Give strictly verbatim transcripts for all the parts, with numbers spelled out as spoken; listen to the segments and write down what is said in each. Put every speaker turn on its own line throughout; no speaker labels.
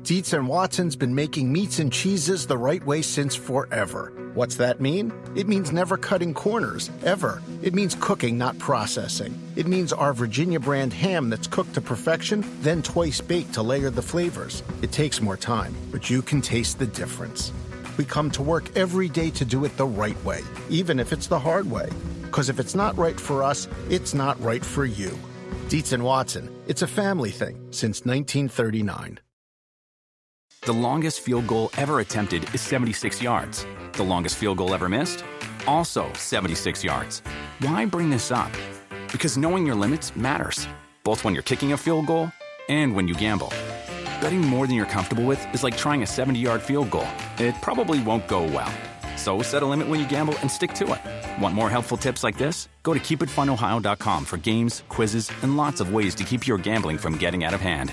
Dietz and Watson's been making meats and cheeses the right way since forever. What's that mean? It means never cutting corners, ever. It means cooking, not processing. It means our Virginia brand ham that's cooked to perfection, then twice baked to layer the flavors. It takes more time, but you can taste the difference. We come to work every day to do it the right way, even if it's the hard way. Because if it's not right for us, it's not right for you. Dietz and Watson, it's a family thing since nineteen thirty-nine.
The longest field goal ever attempted is seventy-six yards. The longest field goal ever missed? Also seventy-six yards. Why bring this up? Because knowing your limits matters, both when you're kicking a field goal and when you gamble. Betting more than you're comfortable with is like trying a seventy-yard field goal. It probably won't go well. So set a limit when you gamble and stick to it. Want more helpful tips like this? Go to keep it fun ohio dot com for games, quizzes, and lots of ways to keep your gambling from getting out of hand.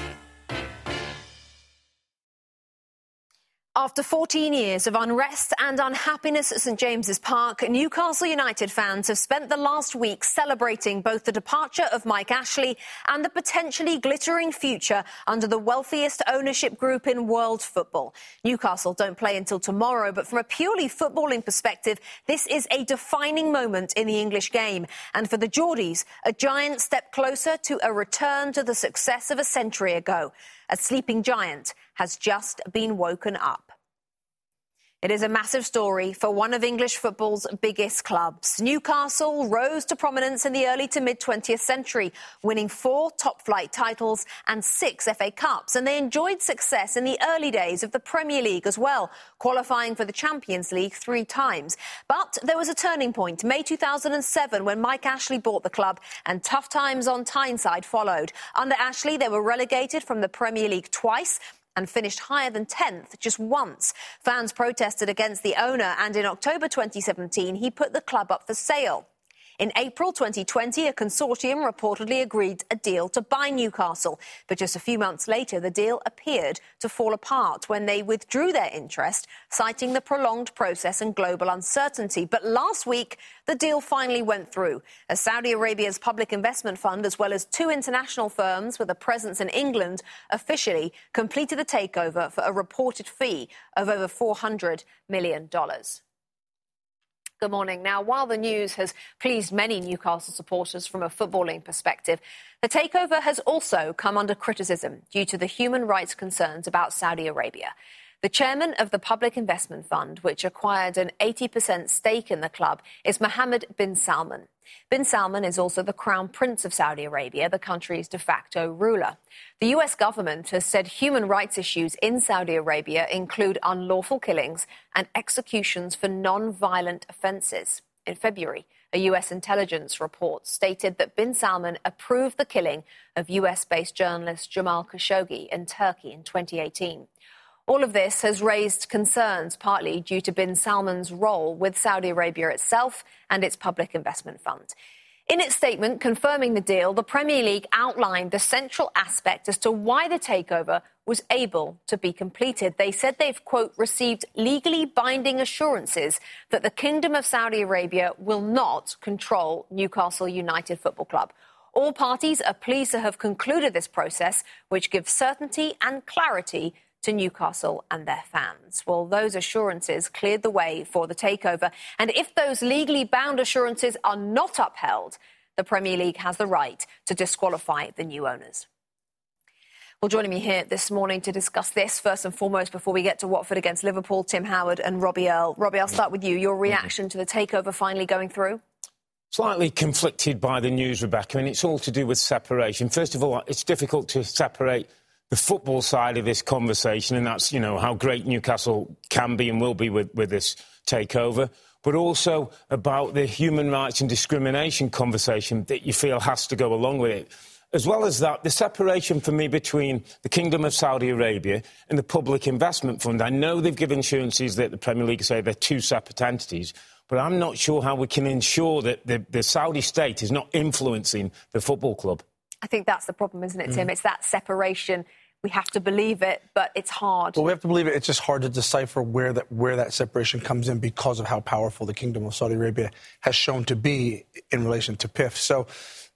After fourteen years of unrest and unhappiness at St James's Park, Newcastle United fans have spent the last week celebrating both the departure of Mike Ashley and the potentially glittering future under the wealthiest ownership group in world football. Newcastle don't play until tomorrow, but from a purely footballing perspective, this is a defining moment in the English game. And for the Geordies, a giant step closer to a return to the success of a century ago. A sleeping giant has just been woken up. It is a massive story for one of English football's biggest clubs. Newcastle rose to prominence in the early to mid-twentieth century, winning four top-flight titles and six F A Cups. And they enjoyed success in the early days of the Premier League as well, qualifying for the Champions League three times. But there was a turning point, May two thousand seven, when Mike Ashley bought the club and tough times on Tyneside followed. Under Ashley, they were relegated from the Premier League twice and finished higher than tenth just once. Fans protested against the owner, and in October twenty seventeen, he put the club up for sale. In April twenty twenty, a consortium reportedly agreed a deal to buy Newcastle. But just a few months later, the deal appeared to fall apart when they withdrew their interest, citing the prolonged process and global uncertainty. But last week, the deal finally went through, as Saudi Arabia's public investment fund, as well as two international firms with a presence in England, officially completed the takeover for a reported fee of over four hundred million dollars. Good morning. Now, while the news has pleased many Newcastle supporters from a footballing perspective, the takeover has also come under criticism due to the human rights concerns about Saudi Arabia. The chairman of the Public Investment Fund, which acquired an eighty percent stake in the club, is Mohammed bin Salman. Bin Salman is also the Crown Prince of Saudi Arabia, the country's de facto ruler. The U S government has said human rights issues in Saudi Arabia include unlawful killings and executions for non-violent offences. In February, a U S intelligence report stated that bin Salman approved the killing of U S-based journalist Jamal Khashoggi in Turkey in twenty eighteen. All of this has raised concerns, partly due to bin Salman's role with Saudi Arabia itself and its public investment fund. In its statement confirming the deal, the Premier League outlined the central aspect as to why the takeover was able to be completed. They said they've, quote, received legally binding assurances that the Kingdom of Saudi Arabia will not control Newcastle United Football Club. All parties are pleased to have concluded this process, which gives certainty and clarity to Newcastle and their fans. Well, those assurances cleared the way for the takeover. And if those legally bound assurances are not upheld, the Premier League has the right to disqualify the new owners. Well, joining me here this morning to discuss this, first and foremost, before we get to Watford against Liverpool, Tim Howard and Robbie Earle. Robbie, I'll start with you. Your reaction to the takeover finally going through?
Slightly conflicted by the news, Rebecca, and it's all to do with separation. First of all, it's difficult to separate the football side of this conversation, and that's, you know, how great Newcastle can be and will be with, with this takeover, but also about the human rights and discrimination conversation that you feel has to go along with it. As well as that, the separation for me between the Kingdom of Saudi Arabia and the Public Investment Fund. I know they've given assurances that the Premier League say they're two separate entities, but I'm not sure how we can ensure that the, the Saudi state is not influencing the football club. I
think that's the problem, isn't it, Tim? Mm. It's that separation. We have to believe it, but it's hard.
Well, we have to believe it. It's just hard to decipher where that where that separation comes in because of how powerful the Kingdom of Saudi Arabia has shown to be in relation to P I F. So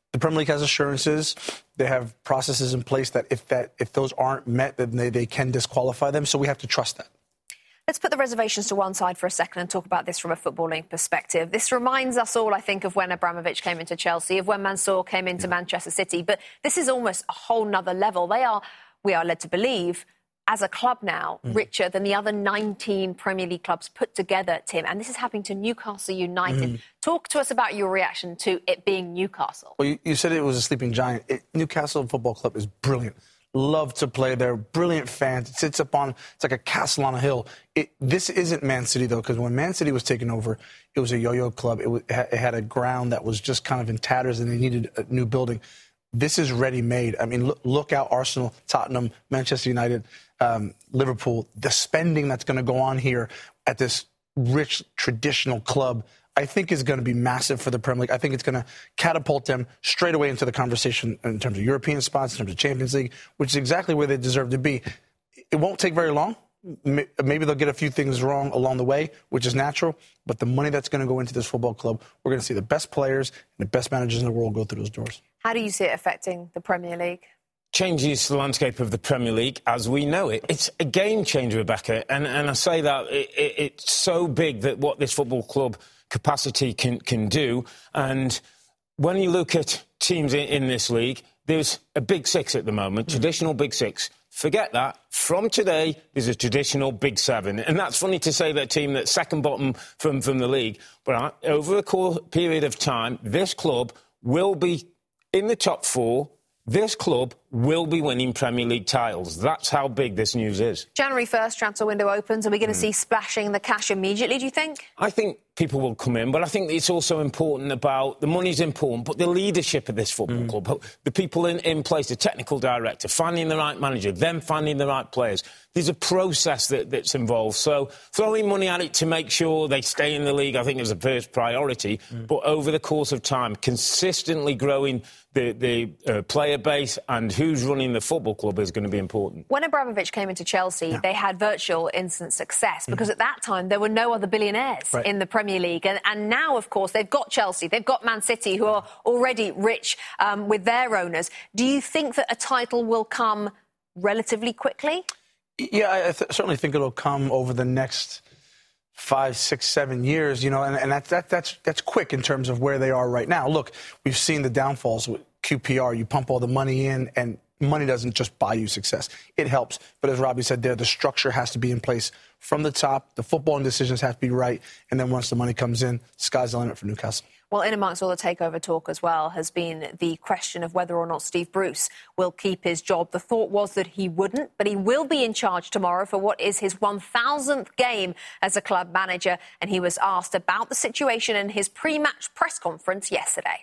the Premier League has assurances. They have processes in place that if that if those aren't met, then they, they can disqualify them. So we have to trust that.
Let's put the reservations to one side for a second and talk about this from a footballing perspective. This reminds us all, I think, of when Abramovich came into Chelsea, of when Mansour came into yeah. Manchester City. But this is almost a whole nother level. They are, we are led to believe, as a club now, mm. richer than the other nineteen Premier League clubs put together, Tim. And this is happening to Newcastle United. Mm. Talk to us about your reaction to it being Newcastle.
Well, you, you said it was a sleeping giant. It, Newcastle Football Club is brilliant. Love to play there. Brilliant fans. It sits up on, it's like a castle on a hill. It, this isn't Man City, though, because when Man City was taken over, it was a yo-yo club. It, was, it had a ground that was just kind of in tatters and they needed a new building. This is ready-made. I mean, look, look out Arsenal, Tottenham, Manchester United, um, Liverpool. The spending that's going to go on here at this rich, traditional club, I think is going to be massive for the Premier League. I think it's going to catapult them straight away into the conversation in terms of European spots, in terms of Champions League, which is exactly where they deserve to be. It won't take very long. Maybe they'll get a few things wrong along the way, which is natural. But the money that's going to go into this football club, we're going to see the best players and the best managers in the world go through those doors. How
do you see it affecting the Premier League?
Changes the landscape of the Premier League as we know it. It's a game changer, Rebecca. And, and I say that it, it, it's so big that what this football club capacity can, can do. And when you look at teams in, in this league, there's a big six at the moment, mm. traditional big six. Forget that. From today, there's a traditional big seven. And that's funny to say that team that's second bottom from, from the league. But over a core period of time, this club will be in the top four. This club will be winning Premier League titles. That's how big this news is.
January first, transfer window opens. Are we going to mm. see splashing the cash immediately, do you think?
I think people will come in, but I think it's also important about, the money's important, but the leadership of this football mm. club, the people in, in place, the technical director, finding the right manager, them finding the right players. There's a process that, that's involved. So throwing money at it to make sure they stay in the league, I think, is the first priority. Mm. But over the course of time, consistently growing the, the uh, player base and who's running the football club is going to be important.
When Abramovich came into Chelsea, yeah. they had virtual instant success because mm. at that time there were no other billionaires right. in the Premier League. And, and now, of course, they've got Chelsea, they've got Man City, who are already rich um, with their owners. Do you think that a title will come relatively quickly?
Yeah, I th- certainly think it'll come over the next five, six, seven years, you know, and, and that, that, that's that's quick in terms of where they are right now. Look, we've seen the downfalls with Q P R. You pump all the money in, and money doesn't just buy you success. It helps. But as Robbie said there, the structure has to be in place from the top. The footballing decisions have to be right. And then once the money comes in, sky's the limit for Newcastle.
Well, in amongst all the takeover talk as well has been the question of whether or not Steve Bruce will keep his job. The thought was that he wouldn't, but he will be in charge tomorrow for what is his one thousandth game as a club manager. And he was asked about the situation in his pre-match press conference yesterday.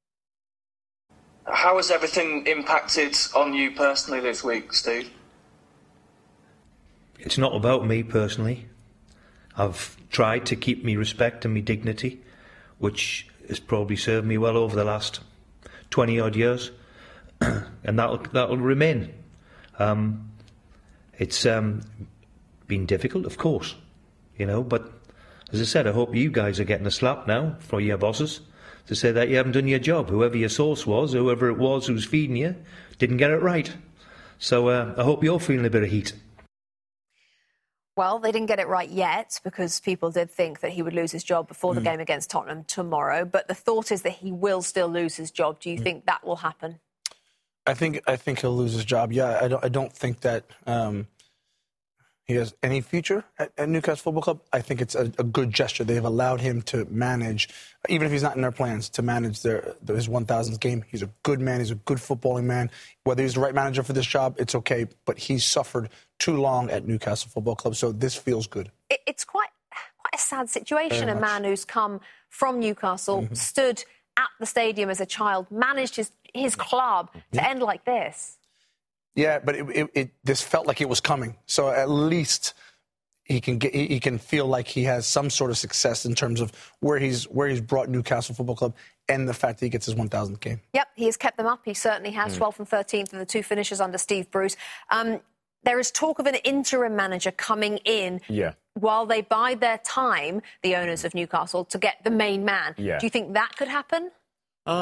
How has everything impacted on you personally this week, Steve?
It's not about me personally. I've tried to keep me respect and me dignity, which has probably served me well over the last twenty odd years, and that'll that'll remain. Um, it's um, been difficult, of course, you know. But as I said, I hope you guys are getting a slap now from your bosses to say that you haven't done your job. Whoever your source was, whoever it was who's feeding you, didn't get it right. So uh, I hope you're feeling a bit of heat.
Well, they didn't get it right yet because people did think that he would lose his job before mm. the game against Tottenham tomorrow. But the thought is that he will still lose his job. Do you mm. think that will happen?
I think I think he'll lose his job. Yeah, I don't. I don't think that um, he has any future at, at Newcastle Football Club. I think it's a, a good gesture. They've allowed him to manage, even if he's not in their plans, to manage their, their his one thousandth game. He's a good man. He's a good footballing man. Whether he's the right manager for this job, it's okay. But he's suffered too long at Newcastle Football Club, so this feels good.
It, it's quite quite a sad situation. Very a much. Man who's come from Newcastle, mm-hmm. stood at the stadium as a child, managed his, his club to yeah. end like this.
Yeah, but it, it, it, this felt like it was coming. So at least he can get, he can feel like he has some sort of success in terms of where he's where he's brought Newcastle Football Club and the fact that he gets his one thousandth game.
Yep, he has kept them up. He certainly has. Mm. twelfth and thirteenth are the two finishes under Steve Bruce. Um, there is talk of an interim manager coming in
yeah.
while they bide their time, the owners of Newcastle, to get the main man.
Yeah.
Do you think that could happen?
Um,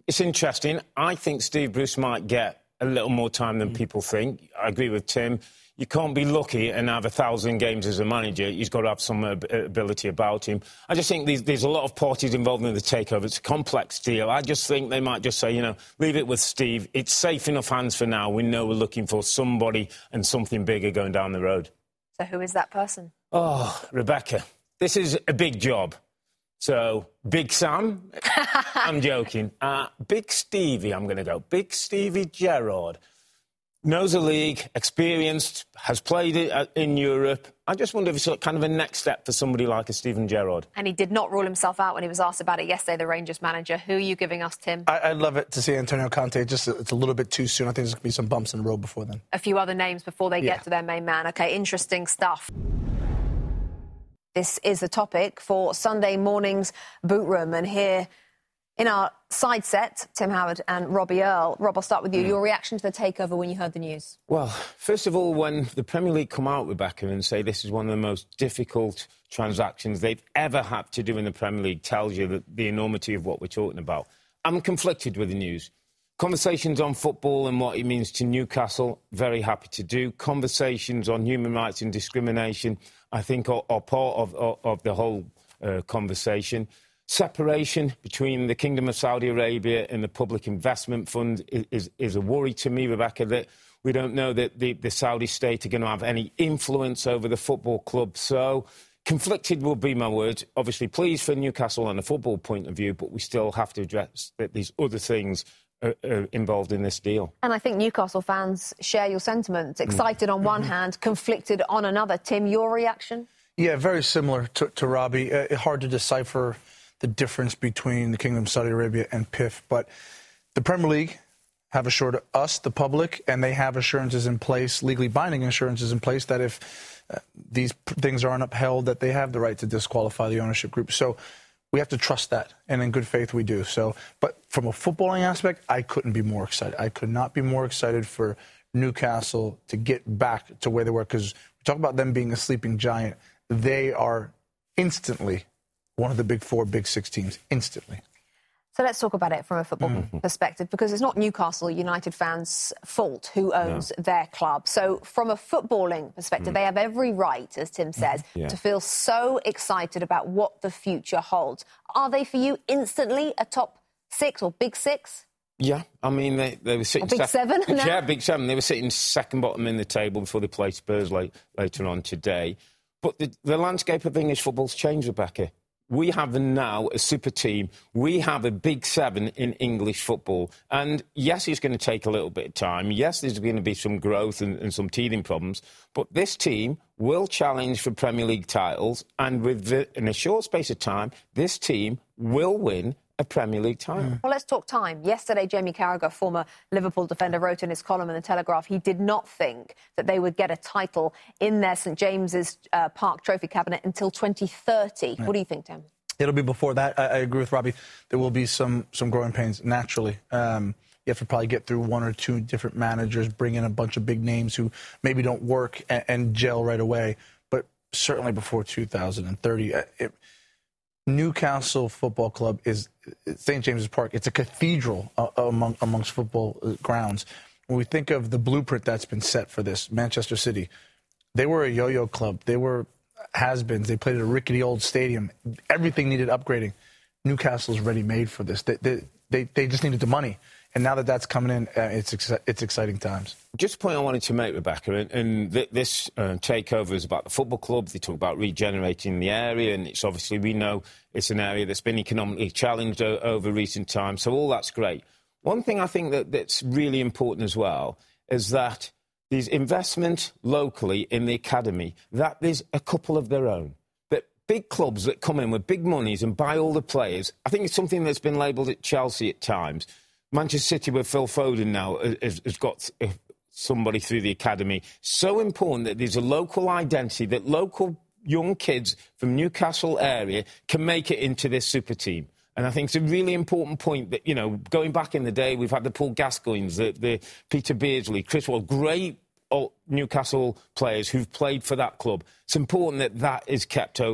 it's interesting. I think Steve Bruce might get a little more time than mm. people think. I agree with Tim. You can't be lucky and have a thousand games as a manager. He's got to have some ability about him. I just think there's, there's a lot of parties involved in the takeover. It's a complex deal. I just think they might just say, you know, leave it with Steve. It's safe enough hands for now. We know we're looking for somebody and something bigger going down the road.
So who is that person?
Oh, Rebecca. This is a big job. So, Big Sam, I'm joking. Uh, Big Stevie, I'm going to go. Big Stevie Gerrard. Knows the league, experienced, has played it in Europe. I just wonder if it's kind of a next step for somebody like a Steven Gerrard.
And he did not rule himself out when he was asked about it yesterday, the Rangers manager. Who are you giving us, Tim? I,
I'd love it to see Antonio Conte. Just it's a little bit too soon. I think there's going to be some bumps in the road before then.
A few other names before they
yeah.
get to their main man. OK, interesting stuff. This is the topic for Sunday morning's Boot Room. And here in our side set, Tim Howard and Robbie Earle. Rob, I'll start with you. Mm. Your reaction to the takeover when you heard the news?
Well, first of all, when the Premier League come out, Rebecca, and say this is one of the most difficult transactions they've ever had to do in the Premier League, tells you that the enormity of what we're talking about. I'm conflicted with the news. Conversations on football and what it means to Newcastle, very happy to do. Conversations on human rights and discrimination, I think, are, are part of, of, of the whole uh, conversation. Separation between the Kingdom of Saudi Arabia and the Public Investment Fund is, is, is a worry to me, Rebecca, that we don't know that the, the Saudi state are going to have any influence over the football club. So conflicted will be my words. Obviously, pleased for Newcastle on a football point of view, but we still have to address that there's other things are, are involved in this deal.
And I think Newcastle fans share your sentiments. Excited mm. on one hand, conflicted on another. Tim, your reaction?
Yeah, very similar to, to Robbie. Uh, hard to decipher the difference between the Kingdom of Saudi Arabia and P I F. But the Premier League have assured us, the public, and they have assurances in place, legally binding assurances in place, that if uh, these p- things aren't upheld, that they have the right to disqualify the ownership group. So we have to trust that, and in good faith we do. So, but from a footballing aspect, I couldn't be more excited. I could not be more excited for Newcastle to get back to where they were, because we talk about them being a sleeping giant. They are instantly one of the big four, big six teams, instantly.
So let's talk about it from a football mm-hmm. perspective, because it's not Newcastle United fans' fault who owns no. their club. So from a footballing perspective, mm. they have every right, as Tim says, yeah. to feel so excited about what the future holds. Are they, for you, instantly a top six or big six?
Yeah, I mean, they, they were sitting...
Or big sec- seven now?
Yeah, big seven. They were sitting second bottom in the table before they played Spurs late, later on today. But the, the landscape of English football's changed, Rebecca. We have now a super team. We have a big seven in English football. And yes, it's going to take a little bit of time. Yes, there's going to be some growth and, and some teething problems. But this team will challenge for Premier League titles. And with the, in a short space of time, this team will win a Premier League title.
Well, let's talk time. Yesterday, Jamie Carragher, former Liverpool defender, wrote in his column in The Telegraph he did not think that they would get a title in their St James's uh, Park trophy cabinet until twenty thirty. Yeah. What do you think, Tim?
It'll be before that. I, I agree with Robbie. There will be some some growing pains, naturally. Um, you have to probably get through one or two different managers, bring in a bunch of big names who maybe don't work and, and gel right away. But certainly before two thousand thirty. It, Newcastle Football Club is Saint James's Park. It's a cathedral uh, among amongst football grounds. When we think of the blueprint that's been set for this, Manchester City, they were a yo-yo club. They were has-beens. They played at a rickety old stadium. Everything needed upgrading. Newcastle's ready-made for this. They, they, they, they just needed the money. And now that that's coming in, uh, it's ex- it's exciting times.
Just a point I wanted to make, Rebecca, and, and th- this uh, takeover is about the football club. They talk about regenerating the area, and it's obviously, we know it's an area that's been economically challenged o- over recent times, so all that's great. One thing I think that, that's really important as well is that there's investment locally in the academy, that there's a couple of their own. That big clubs that come in with big monies and buy all the players, I think it's something that's been labelled at Chelsea at times. Manchester City with Phil Foden now has, has got somebody through the academy. So important that there's a local identity, that local young kids from Newcastle area can make it into this super team. And I think it's a really important point that, you know, going back in the day, we've had the Paul Gascoignes, the, the Peter Beardsley, Chris Wall, great Newcastle players who've played for that club. It's important that that is kept open.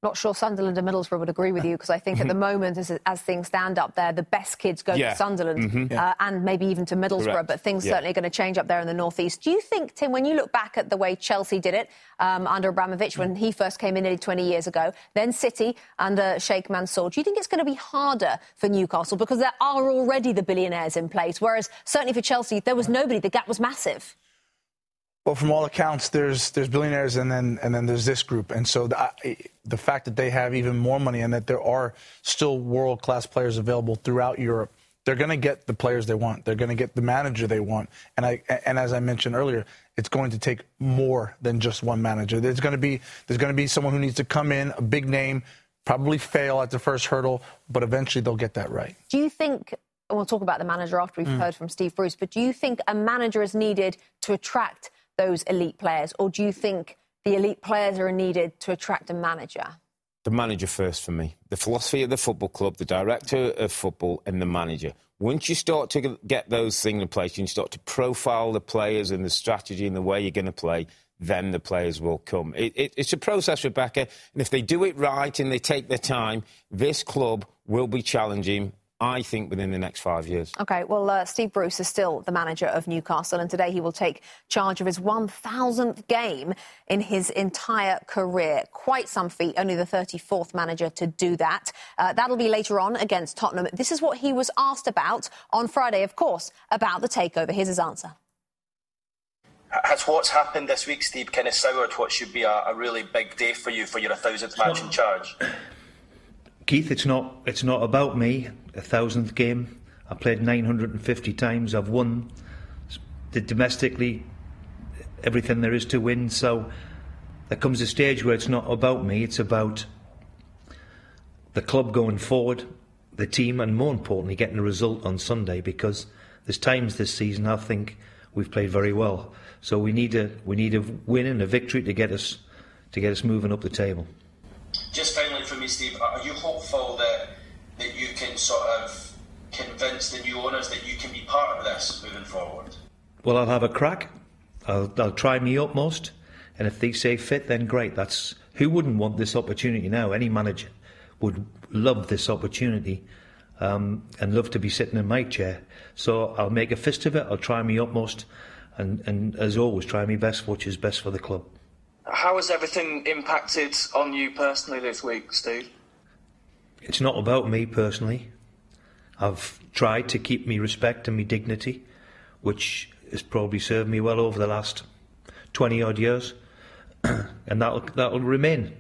Not sure Sunderland and Middlesbrough would agree with you, because I think at the moment, as, as things stand up there, the best kids go
yeah.
to Sunderland
mm-hmm.
uh, and maybe even to Middlesbrough,
Correct.
but things
yeah.
certainly are going to change up there in the northeast. Do you think, Tim, when you look back at the way Chelsea did it um, under Abramovich when he first came in nearly twenty years ago, then City under Sheikh Mansour, do you think it's going to be harder for Newcastle because there are already the billionaires in place, whereas certainly for Chelsea there was nobody, the gap was massive?
Well, from all accounts, there's there's billionaires and then and then there's this group. And so the, the fact that they have even more money and that there are still world-class players available throughout Europe, they're going to get the players they want. They're going to get the manager they want. And I and as I mentioned earlier, it's going to take more than just one manager. There's going to be there's going to be someone who needs to come in, a big name, probably fail at the first hurdle, but eventually they'll get that right.
Do you think, and we'll talk about the manager after we've mm. heard from Steve Bruce, but do you think a manager is needed to attract those elite players, or do you think the elite players are needed to attract a manager?
The manager first for me. The philosophy of the football club, the director of football and the manager. Once you start to get those things in place, you start to profile the players and the strategy and the way you're going to play, then the players will come. It, it, it's a process, Rebecca, and if they do it right and they take their time, this club will be challenging, I think, within the next five years. OK, well, uh, Steve Bruce is still the manager of Newcastle, and today he will take charge of his one thousandth game in his entire career. Quite some feat, only the thirty-fourth manager to do that. Uh, that'll be later on against Tottenham. This is what he was asked about on Friday, of course, about the takeover. Here's his answer.
Has what's happened this week, Steve, kind of soured what should be a, a really big day for you for your one thousandth match in charge?
Keith, it's not it's not about me, a thousandth game. I played nine hundred fifty times. I've won the domestically everything there is to win. So there comes a stage where it's not about me, it's about the club going forward, the team, and more importantly, getting a result on Sunday, because there's times this season I think we've played very well. So we need a we need a win and a victory to get us to get us moving up the table.
Just finally for me, Steve, are you hopeful that that you can sort of convince the new owners that you can be part of this moving forward?
Well, I'll have a crack. I'll, I'll try me utmost, and if they say fit, then great. That's who wouldn't want this opportunity now? Any manager would love this opportunity um, and love to be sitting in my chair. So I'll make a fist of it. I'll try me utmost, and, and as always, try my best, which is best for the club.
How has everything impacted on you personally this week, Steve?
It's not about me personally. I've tried to keep me respect and me dignity, which has probably served me well over the last twenty odd years, and that'll that'll remain.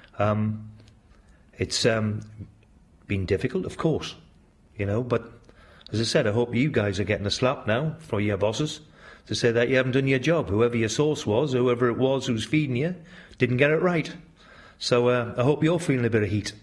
Um, it's um, been difficult, of course, you know, but as I said, I hope you guys are getting a slap now for your bosses to say that you haven't done your job. Whoever your source was, whoever it was who's feeding you, didn't get it right. So uh, I hope you're feeling a bit of heat.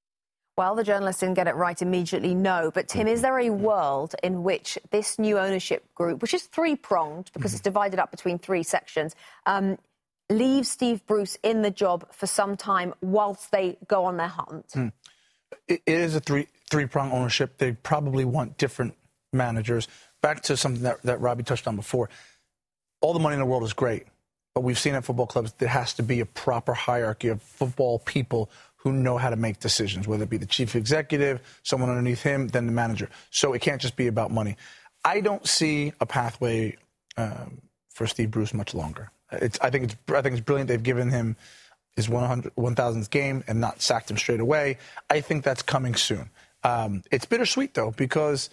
Well, the journalist didn't get it right immediately, no. But, Tim, is there a world in which this new ownership group, which is three-pronged because it's divided up between three sections, um, leaves Steve Bruce in the job for some time whilst they go on their hunt?
Mm. It, it is a three, three-pronged ownership. They probably want different managers. Back to something that, that Robbie touched on before. All the money in the world is great, but we've seen at football clubs there has to be a proper hierarchy of football people who know how to make decisions, whether it be the chief executive, someone underneath him, then the manager. So it can't just be about money. I don't see a pathway um, for Steve Bruce much longer. It's, I think it's I think it's brilliant they've given him his one thousandth game and not sacked him straight away. I think that's coming soon. Um, it's bittersweet, though, because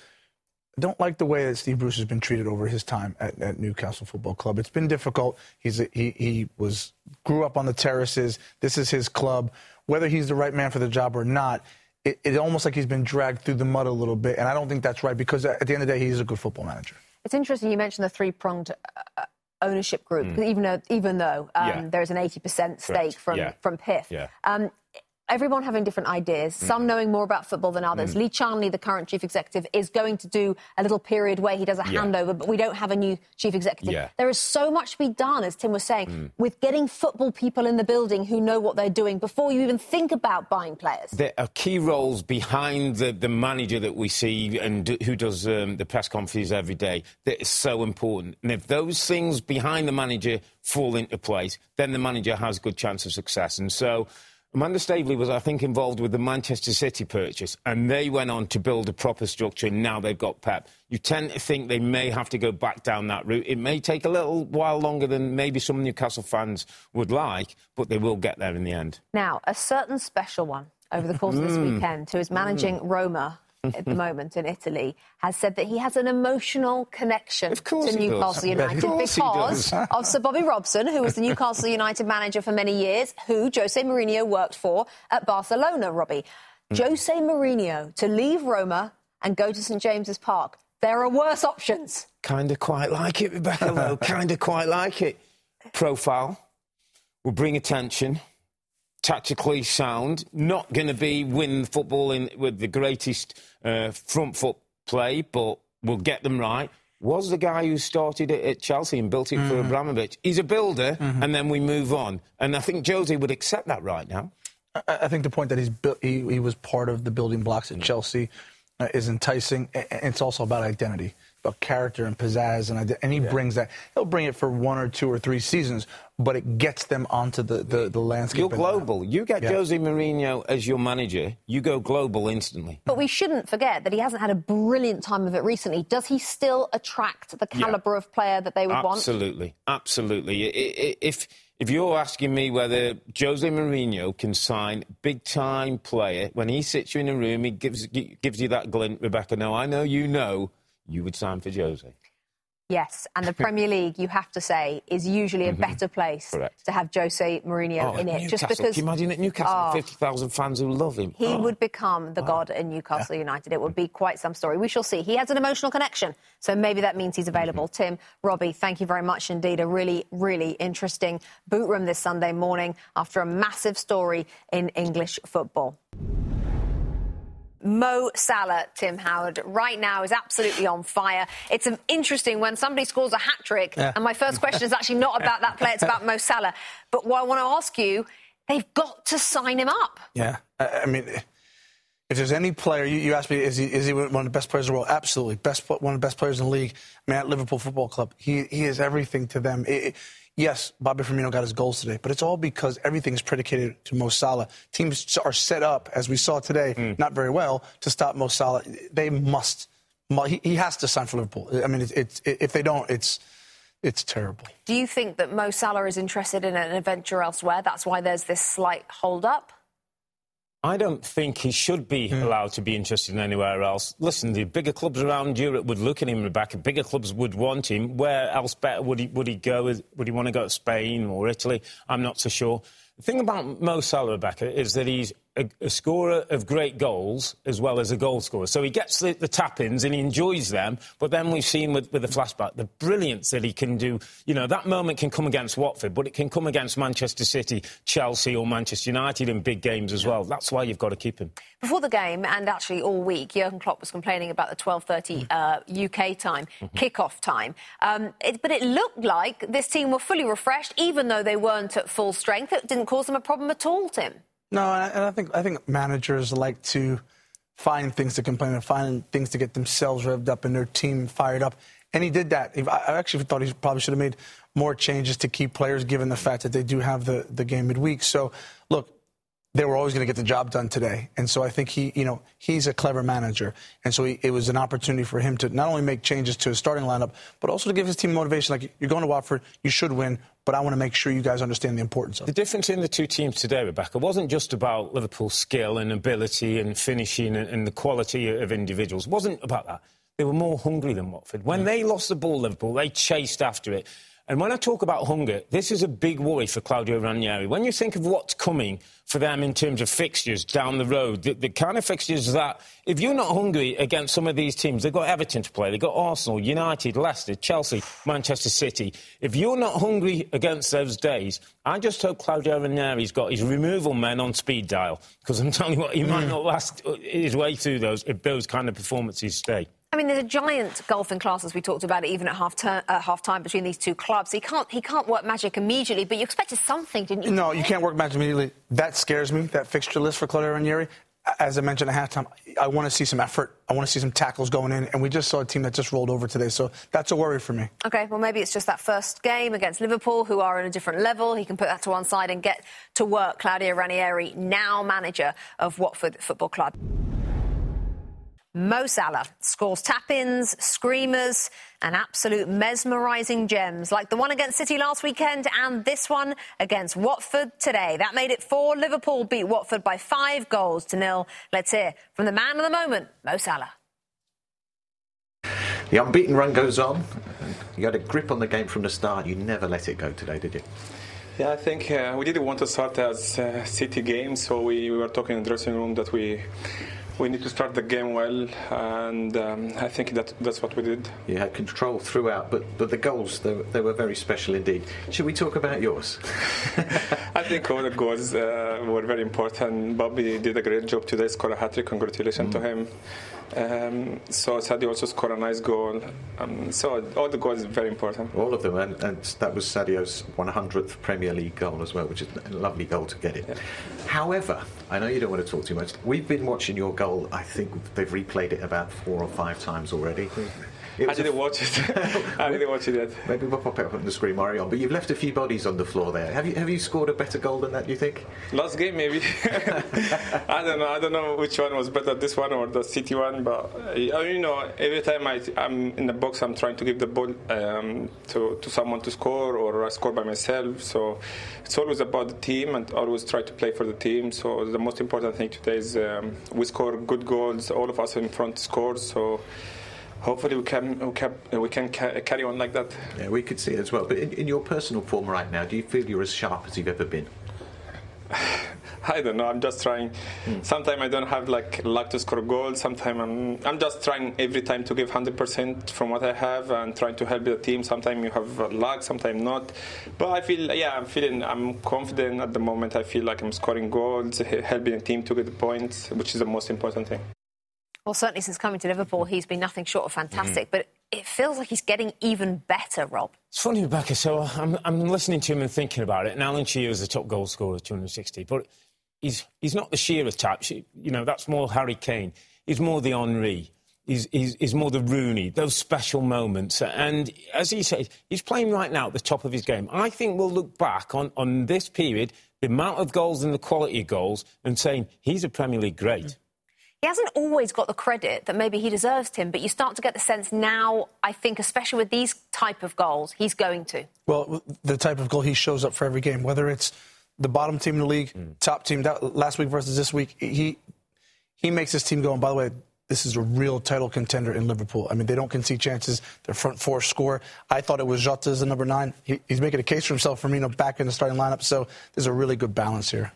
I don't like the way that Steve Bruce has been treated over his time at, at Newcastle Football Club. It's been difficult. He's a, he he was grew up on the terraces. This is his club. Whether he's the right man for the job or not, it, it's almost like he's been dragged through the mud a little bit, and I don't think that's right because at the end of the day, he's a good football manager. It's interesting you mentioned the three-pronged uh, ownership group, mm. even though even though um, yeah. there's an eighty percent stake Correct. from yeah. from P I F. Yeah. Um, Everyone having different ideas, some mm. knowing more about football than others. Mm. Lee Charnley, the current chief executive, is going to do a little period where he does a yeah. handover, but we don't have a new chief executive. Yeah. There is so much to be done, as Tim was saying, mm. with getting football people in the building who know what they're doing before you even think about buying players. There are key roles behind the, the manager that we see and do, who does um, the press conferences every day that is so important. And if those things behind the manager fall into place, then the manager has a good chance of success. And so
Amanda Staveley was, I think, involved with the Manchester City purchase, and they went on to build a proper structure, and now they've got Pep. You tend to think they may have to go back down that route. It may take a little while longer than maybe some Newcastle fans would like, but they will get there in the end.
Now, a certain special one over the course of this
Mm.
weekend, who is managing mm. Roma at the moment in Italy, has said that he has an emotional connection to Newcastle United because of Sir Bobby Robson, who was the Newcastle United manager for many years, who Jose Mourinho worked for at Barcelona, Robbie. Mm. Jose Mourinho to leave Roma and go to St James's Park. There are worse options.
Kind of quite like it, Rebecca, though. Kind of quite like it. Profile will bring attention. Tactically sound, not going to be win football in with the greatest uh, front foot play, but will get them right. Was the guy who started it at Chelsea and built it mm-hmm. for Abramovich. He's a builder, mm-hmm. and then we move on. And I think Jose would accept that right now.
I, I think the point that he's built, he, he was part of the building blocks at mm-hmm. Chelsea uh, is enticing. It's also about identity, about character and pizzazz, and ident- and he yeah. brings that. He'll bring it for one or two or three seasons, but it gets them onto the, the, the landscape.
You're global. You get
yeah.
Jose Mourinho as your manager, you go global instantly.
But we shouldn't forget that he hasn't had a brilliant time of it recently. Does he still attract the calibre yeah. of player that they would
absolutely. want? Absolutely. Absolutely. If, if you're asking me whether Jose Mourinho can sign big-time player, when he sits you in a room, he gives, gives you that glint, Rebecca, no, I know you know, you would sign for Jose.
Yes, and the Premier League, you have to say, is usually a better place
Correct.
to have Jose Mourinho
oh,
in it.
Newcastle.
Just because,
can you imagine at Newcastle,
oh,
fifty thousand fans who love him?
He
oh.
would become the oh. god in Newcastle yeah. United. It would be quite some story. We shall see. He has an emotional connection, so maybe that means he's available. Mm-hmm. Tim, Robbie, thank you very much indeed. A really, really interesting boot room this Sunday morning after a massive story in English football. Mo Salah, Tim Howard, right now is absolutely on fire. It's interesting when somebody scores a hat-trick, yeah. and my first question is actually not about that player, it's about Mo Salah. But what I want to ask you, they've got to sign him up.
Yeah, I mean, if there's any player, you, you asked me, is he, is he one of the best players in the world? Absolutely. Best, one of the best players in the league. I mean, at Liverpool Football Club, he, he is everything to them. It, it, Yes, Bobby Firmino got his goals today, but it's all because everything is predicated to Mo Salah. Teams are set up, as we saw today, mm. not very well, to stop Mo Salah. They must. He, he has to sign for Liverpool. I mean, it's, it's, if they don't, it's it's terrible.
Do you think that Mo Salah is interested in an adventure elsewhere? That's why there's this slight hold-up?
I don't think he should be mm. allowed to be interested in anywhere else. Listen, the bigger clubs around Europe would look at him, Rebecca. Bigger clubs would want him. Where else better would he would he go? Would he want to go to Spain or Italy? I'm not so sure. The thing about Mo Salah, Rebecca, is that he's a, a scorer of great goals as well as a goal scorer. So he gets the, the tap-ins and he enjoys them, but then we've seen with, with the flashback the brilliance that he can do. You know, that moment can come against Watford, but it can come against Manchester City, Chelsea or Manchester United in big games as well. That's why you've got to keep him.
Before the game, and actually all week, Jurgen Klopp was complaining about the twelve thirty uh, U K time, mm-hmm. kick-off time. Um, it, but it looked like this team were fully refreshed, even though they weren't at full strength. It didn't cause them a problem at all, Tim.
No, and I, and I think I think managers like to find things to complain and find things to get themselves revved up and their team fired up. And he did that. I actually thought he probably should have made more changes to keep players, given the fact that they do have the, the game midweek. So, look, they were always going to get the job done today. And so I think he, you know, he's a clever manager. And so he, it was an opportunity for him to not only make changes to his starting lineup, but also to give his team motivation. Like, you're going to Watford, you should win, but I want to make sure you guys understand the importance of it.
The difference in the two teams today, Rebecca, wasn't just about Liverpool's skill and ability and finishing and, and the quality of individuals. It wasn't about that. They were more hungry than Watford. When mm. they lost the ball, Liverpool, they chased after it. And when I talk about hunger, this is a big worry for Claudio Ranieri. When you think of what's coming for them in terms of fixtures down the road, the, the kind of fixtures that, if you're not hungry against some of these teams, they've got Everton to play, they've got Arsenal, United, Leicester, Chelsea, Manchester City. If you're not hungry against those days, I just hope Claudio Ranieri's got his removal men on speed dial, because I'm telling you what, he might not last his way through those if those kind of performances stay.
I mean, there's a giant gulf in class, as we talked about it, even at half, ter- uh, half time between these two clubs. He can't he can't work magic immediately, but you expected something, didn't you?
No, you can't work magic immediately. That scares me, that fixture list for Claudio Ranieri. as I mentioned at halftime, I want to see some effort. I want to see some tackles going in. And we just saw a team that just rolled over today. So that's a worry for me.
OK, well, maybe it's just that first game against Liverpool, who are in a different level. He can put that to one side and get to work. Claudio Ranieri, now manager of Watford Football Club. Mo Salah scores tap-ins, screamers and absolute mesmerising gems like the one against City last weekend and this one against Watford today. That made it four. Liverpool beat Watford by five goals to nil. Let's hear from the man of the moment, Mo Salah.
The unbeaten run goes on. You had a grip on the game from the start. You never let it go today, did you?
Yeah, I think uh, we didn't want to start as a City game, so we, we were talking in the dressing room that we... We need to start the game well, and um, I think that that's what we did.
You had control throughout, but, but the goals, they, they were very special indeed. Should we talk about yours?
I think all the goals uh, were very important. Bobby did a great job today, scored a hat-trick. Congratulations mm. to him. Um, so Sadio also scored a nice goal. Um, so all the goals are very important.
All of them, and, and that was Sadio's one hundredth Premier League goal as well, which is a lovely goal to get it. Yeah. However, I know you don't want to talk too much. We've been watching your goal. I think they've replayed it about four or five times already.
I didn't watch it. I didn't watch it yet.
Maybe we'll pop it up on the screen, Mario. But you've left a few bodies on the floor there. Have you have you scored a better goal than that, do you think?
Last game, maybe. I don't know. I don't know which one was better, this one or the City one. But uh, you know, every time I, I'm in the box, I'm trying to give the ball um, to to someone to score, or I score by myself. So it's always about the team, and always try to play for the team. So the most important thing today is um, we score good goals. All of us in front score. So. Hopefully we can we can, we can ca- carry on like that.
Yeah, we could see it as well. But in, in your personal form right now, do you feel you're as sharp as you've ever been?
I don't know. I'm just trying. Mm. Sometimes I don't have like luck to score goals. Sometimes I'm I'm just trying every time to give one hundred percent from what I have and trying to help the team. Sometimes you have luck, sometimes not. But I feel yeah, I'm feeling I'm confident at the moment. I feel like I'm scoring goals, helping the team to get the points, which is the most important thing.
Well, certainly since coming to Liverpool, he's been nothing short of fantastic. Mm. But it feels like he's getting even better, Rob.
It's funny, Rebecca. So I'm, I'm listening to him and thinking about it. And Alan Shearer is the top goal scorer, two hundred sixty. But he's he's not the Shearer type. You know, that's more Harry Kane. He's more the Henry. He's, he's, he's more the Rooney, those special moments. And as he said, he's playing right now at the top of his game. I think we'll look back on, on this period, the amount of goals and the quality of goals, and saying he's a Premier League great. Mm.
He hasn't always got the credit that maybe he deserves, Tim, but you start to get the sense now, I think, especially with these type of goals, he's going to.
Well, the type of goal he shows up for every game, whether it's the bottom team in the league, mm. top team, that, last week versus this week, he he makes his team go. And by the way, this is a real title contender in Liverpool. I mean, they don't concede chances. Their front four score. I thought it was Jota as the number nine. He, he's making a case for himself, Firmino back in the starting lineup. So there's a really good balance here.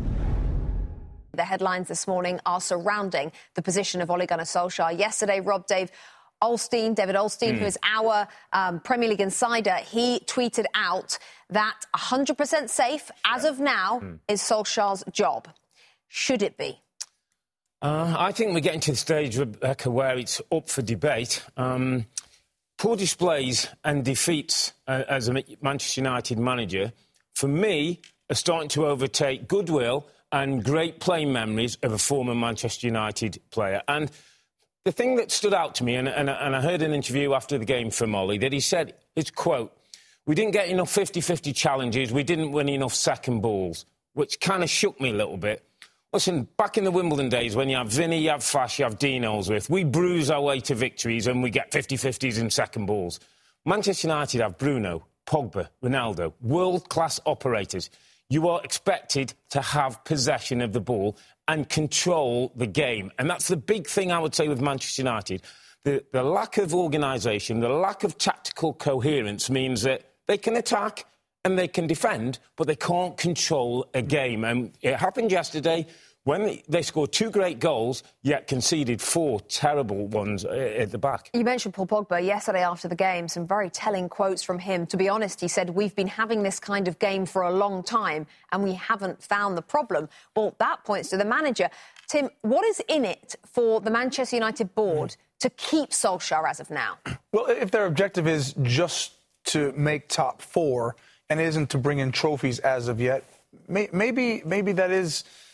The headlines this morning are surrounding the position of Ole Gunnar Solskjaer. Yesterday, Rob Dave Olstein, David Olstein, mm. who is our um, Premier League insider, he tweeted out that one hundred percent safe, as of now, mm. is Solskjaer's job. Should it be?
Uh, I think we're getting to the stage, Rebecca, where it's up for debate. Um, poor displays and defeats uh, as a Manchester United manager, for me, are starting to overtake goodwill and great playing memories of a former Manchester United player. And the thing that stood out to me, and, and, and I heard an interview after the game from Ollie, that he said, his quote, "We didn't get enough fifty-fifty challenges, we didn't win enough second balls," which kind of shook me a little bit. Listen, back in the Wimbledon days, when you have Vinny, you have Flash, you have Dean Ellsworth, we bruise our way to victories and we get fifty-fifties in second balls. Manchester United have Bruno, Pogba, Ronaldo, world-class operators. You are expected to have possession of the ball and control the game. And that's the big thing I would say with Manchester United. The, the lack of organisation, the lack of tactical coherence means that they can attack and they can defend, but they can't control a game. And it happened yesterday when they scored two great goals, yet conceded four terrible ones at the back.
You mentioned Paul Pogba yesterday after the game, some very telling quotes from him. To be honest, he said, "We've been having this kind of game for a long time and we haven't found the problem." Well, that points to the manager. Tim, what is in it for the Manchester United board mm. to keep Solskjaer as of now?
Well, if their objective is just to make top four and isn't to bring in trophies as of yet, may- maybe maybe that is...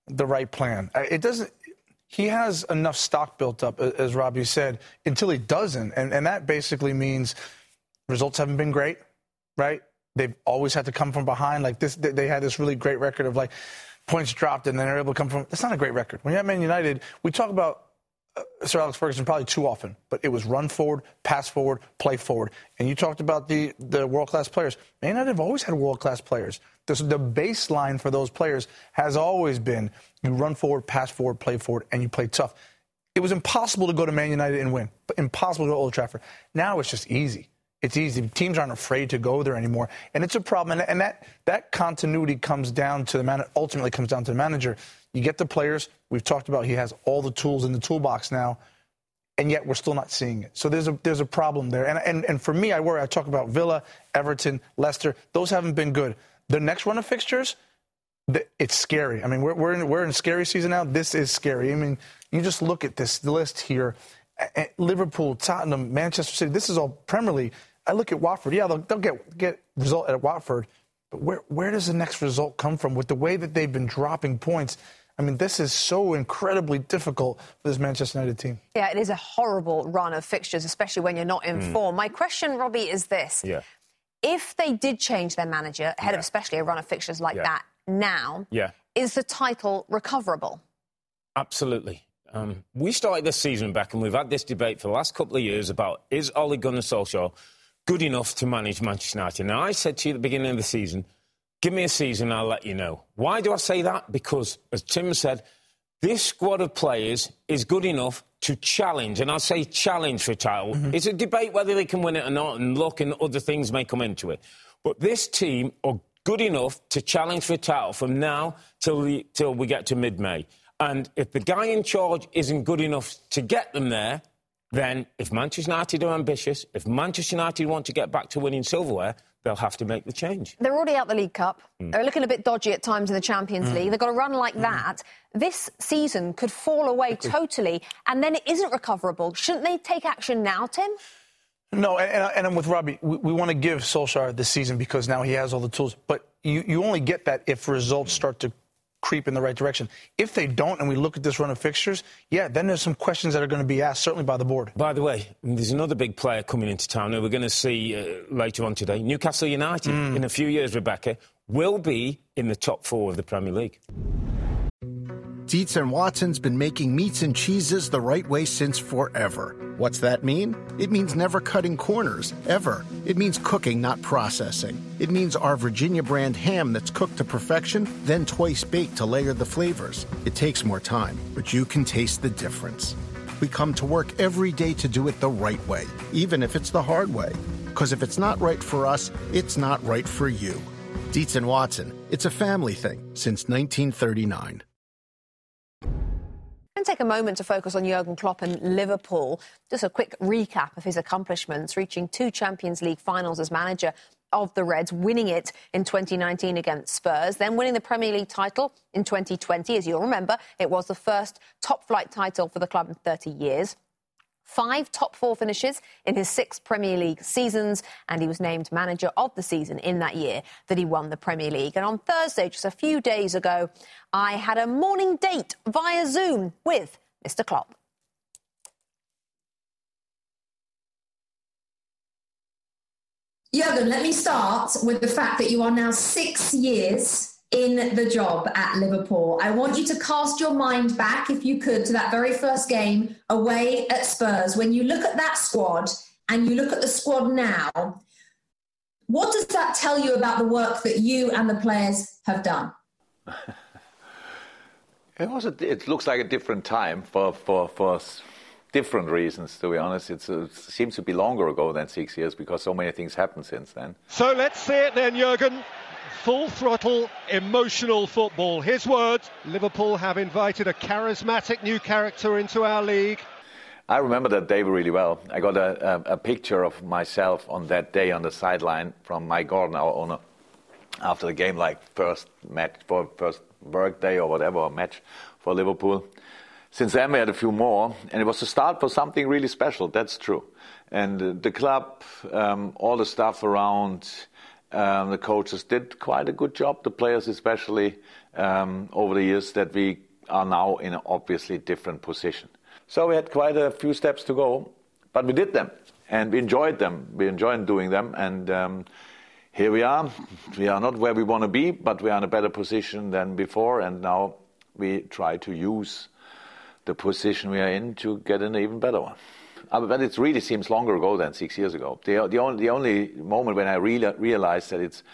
the right plan. It doesn't. He has enough stock built up, as Robbie said, until he doesn't, and and that basically means results haven't been great, right? They've always had to come from behind. Like this, they had this really great record of like points dropped, and then they're able to come from. That's not a great record. When you're at Man United, we talk about uh, Sir Alex Ferguson probably too often, but it was run forward, pass forward, play forward. And you talked about the the world class players. Man United have always had world class players. This, the baseline for those players has always been you run forward, pass forward, play forward, and you play tough. It was impossible to go to Man United and win, but impossible to go to Old Trafford. Now it's just easy. It's easy. Teams aren't afraid to go there anymore, and it's a problem. And, and that that continuity comes down to the man. Ultimately, comes down to the manager. You get the players. We've talked about he has all the tools in the toolbox now, and yet we're still not seeing it. So there's a there's a problem there. And and and for me, I worry. I talk about Villa, Everton, Leicester. Those haven't been good. The next run of fixtures, it's scary. I mean, we're we're in, we're in scary season now. This is scary. I mean, you just look at this list here. Liverpool, Tottenham, Manchester City. This is all Premier League. I look at Watford. Yeah, they'll, they'll get get result at Watford, but where where does the next result come from? With the way that they've been dropping points, I mean, this is so incredibly difficult for this Manchester United team. Yeah, it is a horrible run of fixtures, especially when you're not in mm. form. My question, Robbie, is this: yeah. If they did change their manager ahead yeah. of especially a run of fixtures like yeah. that now, yeah. is the title recoverable? Absolutely. Um, we started this season back, and we've had this debate for the last couple of years about is Ole Gunnar Solskjaer good enough to manage Manchester United? Now, I said to you at the beginning of the season, give me a season, I'll let you know. Why do I say that? Because, as Tim said, this squad of players is good enough to challenge, and I say challenge for a title. Mm-hmm. It's a debate whether they can win it or not, and luck and other things may come into it. But this team are good enough to challenge for a title from now till we, till we get to mid-May. And if the guy in charge isn't good enough to get them there, then if Manchester United are ambitious, if Manchester United want to get back to winning silverware, they'll have to make the change. They're already out the League Cup. Mm. They're looking a bit dodgy at times in the Champions mm. League. They've got a run like mm. that. This season could fall away totally, and then it isn't recoverable. Shouldn't they take action now, Tim? No, and, and I'm with Robbie. We, we want to give Solskjaer this season because now he has all the tools. But you, you only get that if results start to creep in the right direction. If they don't, and we look at this run of fixtures, yeah, then there's some questions that are going to be asked, certainly by the board. By the way, there's another big player coming into town who we're going to see uh, later on today. Newcastle United, mm. in a few years, Rebecca, will be in the top four of the Premier League.
Dietz and Watson's been making meats and cheeses the right way since forever. What's that mean? It means never cutting corners, ever. It means cooking, not processing. It means our Virginia brand ham that's cooked to perfection, then twice baked to layer the flavors. It takes more time, but you can taste the difference. We come to work every day to do it the right way, even if it's the hard way. Because if it's not right for us, it's not right for you. Dietz and Watson, it's a family thing since nineteen thirty-nine.
And take a moment to focus on Jurgen Klopp and Liverpool. Just a quick recap of his accomplishments, reaching two Champions League finals as manager of the Reds, winning it in twenty nineteen against Spurs, then winning the Premier League title in twenty twenty. As you'll remember, it was the first top-flight title for the club in thirty years. Five top four finishes in his six Premier League seasons, and he was named manager of the season in that year that he won the Premier League. And on Thursday, just a few days ago, I had a morning date via Zoom with Mister Klopp.
Jurgen, let me start with the fact that you are now six years in the job at Liverpool. I want you to cast your mind back, if you could, to that very first game away at Spurs. When you look at that squad and you look at the squad now, what does that tell you about the work that you and the players have done?
It was. A, it looks like a different time for for for different reasons. To be honest, it's, it seems to be longer ago than six years because so many things happened since then.
So let's see it then, Jurgen. Full throttle, emotional football. His words, Liverpool have invited a charismatic new character into our league.
I remember that day really well. I got a, a, a picture of myself on that day on the sideline from Mike Gordon, our owner, after the game, like first match, for first work day or whatever, or match for Liverpool. Since then we had a few more, and it was the start for something really special, that's true. And uh, the club, um, all the stuff around, Um, the coaches did quite a good job, the players especially, um, over the years, that we are now in an obviously different position. So we had quite a few steps to go, but we did them, and we enjoyed them. We enjoyed doing them, and um, here we are. We are not where we want to be, but we are in a better position than before, and now we try to use the position we are in to get in an even better one. Uh, but it really seems longer ago than six years ago. The, the, only, the only moment when I really realized that it's,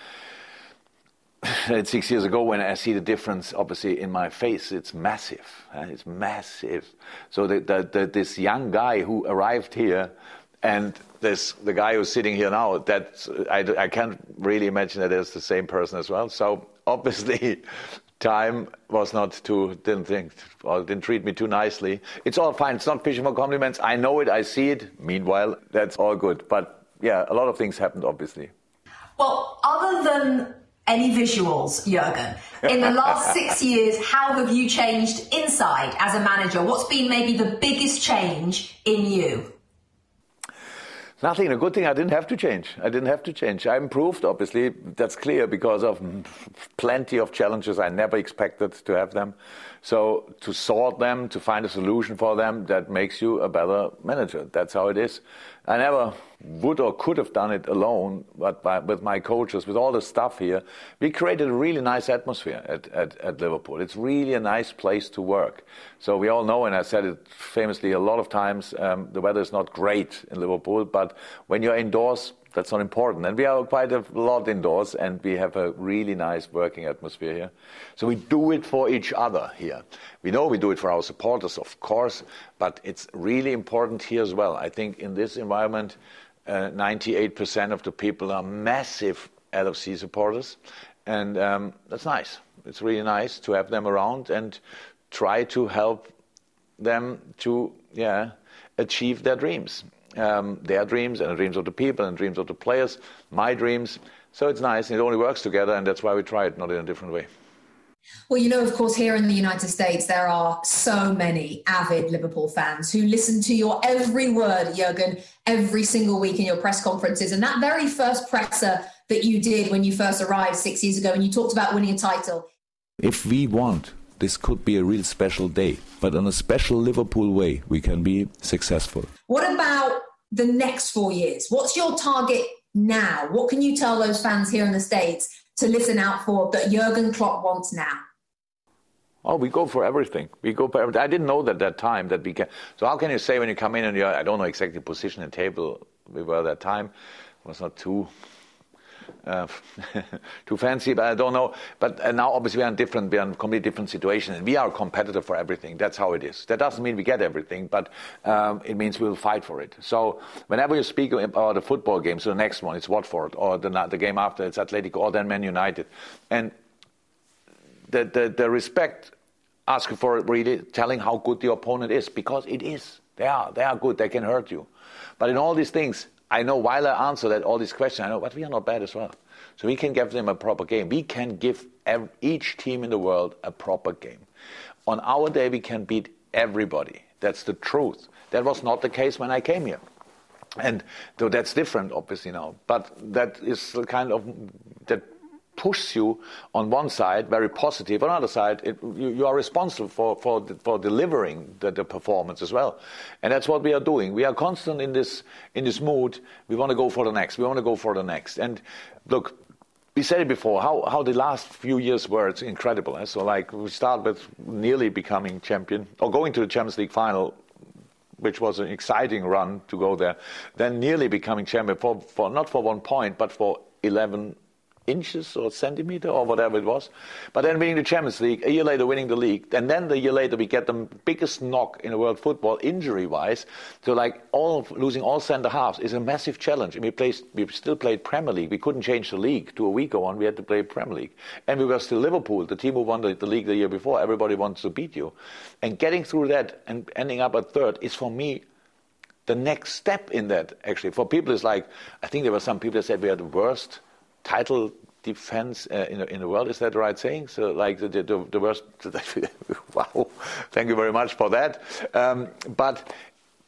it's six years ago when I see the difference, obviously, in my face, it's massive. Uh, it's massive. So the, the, the, this young guy who arrived here and this the guy who's sitting here now, that I, I can't really imagine that it's the same person as well. So obviously, time was not too didn't think or didn't treat me too nicely. It's all fine. It's not fishing for compliments. I know it. I see it. Meanwhile, that's all good. But yeah, a lot of things happened, obviously.
Well, other than any visuals, Jurgen, in the last six years, how have you changed inside as a manager? What's been maybe the biggest change in you?
Nothing. A good thing, I didn't have to change. I didn't have to change. I improved, obviously. That's clear because of plenty of challenges. I never expected to have them. So to sort them, to find a solution for them, that makes you a better manager. That's how it is. I never would or could have done it alone, but by, with my coaches, with all the stuff here, we created a really nice atmosphere at, at, at Liverpool. It's really a nice place to work. So we all know, and I said it famously a lot of times, um, the weather is not great in Liverpool, but when you're indoors, that's not important. And we are quite a lot indoors, and we have a really nice working atmosphere here. So we do it for each other here. We know we do it for our supporters, of course, but it's really important here as well. I think in this environment, uh, ninety-eight percent of the people are massive L F C supporters, and um, that's nice. It's really nice to have them around and try to help them to, yeah, achieve their dreams. Um, their dreams and the dreams of the people and the dreams of the players, my dreams. So it's nice, and it only works together, and that's why we try it, not in a different way.
Well, you know, of course, here in the United States, there are so many avid Liverpool fans who listen to your every word, Jurgen, every single week in your press conferences. And that very first presser that you did when you first arrived six years ago, and you talked about winning a title.
If we want, this could be a real special day, but in a special Liverpool way, we can be successful.
What about the next four years? What's your target now? What can you tell those fans here in the States to listen out for that Jurgen Klopp wants now?
Oh, we go for everything. We go for everything. I didn't know that at that time that we can. So how can you say when you come in and you're, I don't know exactly the position and table we were at that time. It was not too uh, too fancy, but I don't know. But uh, now obviously we are in different, we are in a completely different situation. And we are a competitor for everything. That's how it is. That doesn't mean we get everything, but um, it means we'll fight for it. So whenever you speak about the football game, so the next one it's Watford, or the, the game after it's Atletico, or then Man United, and the the, the respect ask for really telling how good the opponent is, because it is. They are. They are good. They can hurt you. But in all these things, I know while I answer that all these questions, I know, but we are not bad as well. So we can give them a proper game. We can give every, each team in the world a proper game. On our day, we can beat everybody. That's the truth. That was not the case when I came here. And so that's different, obviously, now. But that is the kind of, that pushes you on one side, very positive. On the other side, it, you, you are responsible for, for, for delivering the, the performance as well. And that's what we are doing. We are constant in this, in this mood. We want to go for the next. We want to go for the next. And look, we said it before, how, how the last few years were, it's incredible. Eh? So like we start with nearly becoming champion, or going to the Champions League final, which was an exciting run to go there. Then nearly becoming champion, for, for not for one point, but for eleven inches or centimeter or whatever it was. But then winning the Champions League, a year later winning the league, and then the year later we get the biggest knock in the world football injury-wise. So like all losing all centre halves is a massive challenge. And we played, we still played Premier League. We couldn't change the league to a week on. We had to play Premier League. And we were still Liverpool, the team who won the, the league the year before. Everybody wants to beat you. And getting through that and ending up at third is for me the next step in that, actually. For people, it's like, I think there were some people that said we are the worst title defense uh, in, in the world. Is that the right saying? So like the, the, the worst. Wow, thank you very much for that. Um, but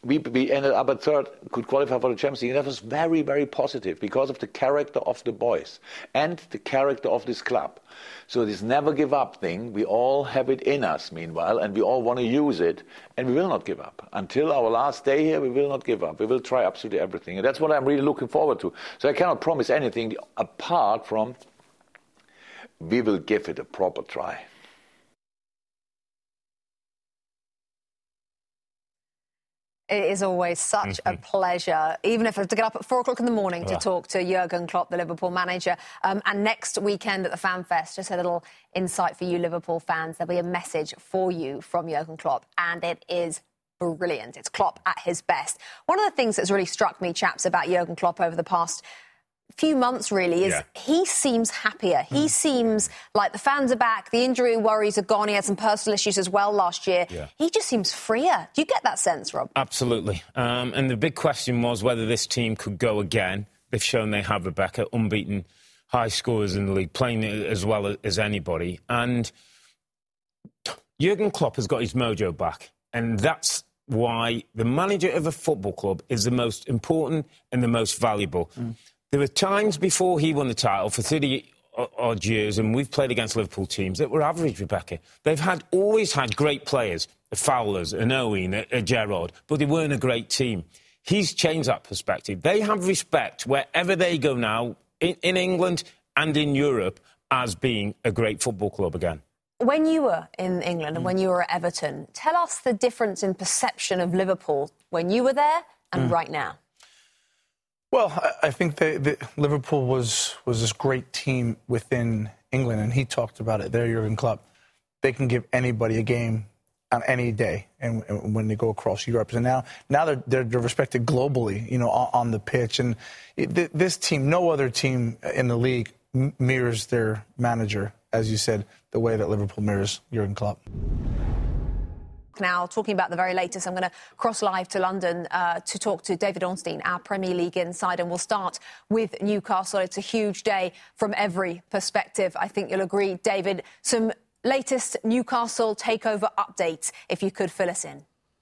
we, we ended up at third, could qualify for the Champions League. And that was very, very positive because of the character of the boys and the character of this club. So this never give up thing, we all have it in us meanwhile, and we all want to use it, and we will not give up. Until our last day here, we will not give up. We will try absolutely everything. And that's what I'm really looking forward to. So I cannot promise anything apart from we will give it a proper try.
It is always such mm-hmm. a pleasure, even if I have to get up at four o'clock in the morning to yeah. talk to Jurgen Klopp, the Liverpool manager. Um, and next weekend at the Fan Fest, just a little insight for you Liverpool fans. There'll be a message for you from Jurgen Klopp, and it is brilliant. It's Klopp at his best. One of the things that's really struck me, chaps, about Jurgen Klopp over the past few months really is yeah. he seems happier. He mm. seems like the fans are back, the injury worries are gone. He had some personal issues as well last year. Yeah. He just seems freer. Do you get that sense, Rob?
Absolutely. Um, and the big question was whether this team could go again. They've shown they have, Rebecca, unbeaten, high scorers in the league, playing as well as anybody. And Jurgen Klopp has got his mojo back. And that's why the manager of a football club is the most important and the most valuable. Mm. There were times before he won the title for thirty-odd years, and we've played against Liverpool teams that were average, Rebecca. They've had always had great players, a Fowlers, an Owen, a, a Gerrard, but they weren't a great team. He's changed that perspective. They have respect wherever they go now, in, in England and in Europe, as being a great football club again.
When you were in England and when you were at Everton, tell us the difference in perception of Liverpool when you were there and mm. right now.
Well, I think that, that Liverpool was was this great team within England, and he talked about it there, Jurgen Klopp. They can give anybody a game on any day, and, and when they go across Europe. And now, now they're, they're, they're respected globally, you know, on, on the pitch. And it, this team, no other team in the league mirrors their manager, as you said, the way that Liverpool mirrors Jurgen Klopp.
Now, talking about the very latest, I'm going to cross live to London uh, to talk to David Ornstein, our Premier League insider. And we'll start with Newcastle. It's a huge day from every perspective. I think you'll agree, David. Some latest Newcastle takeover updates, if you could fill us in.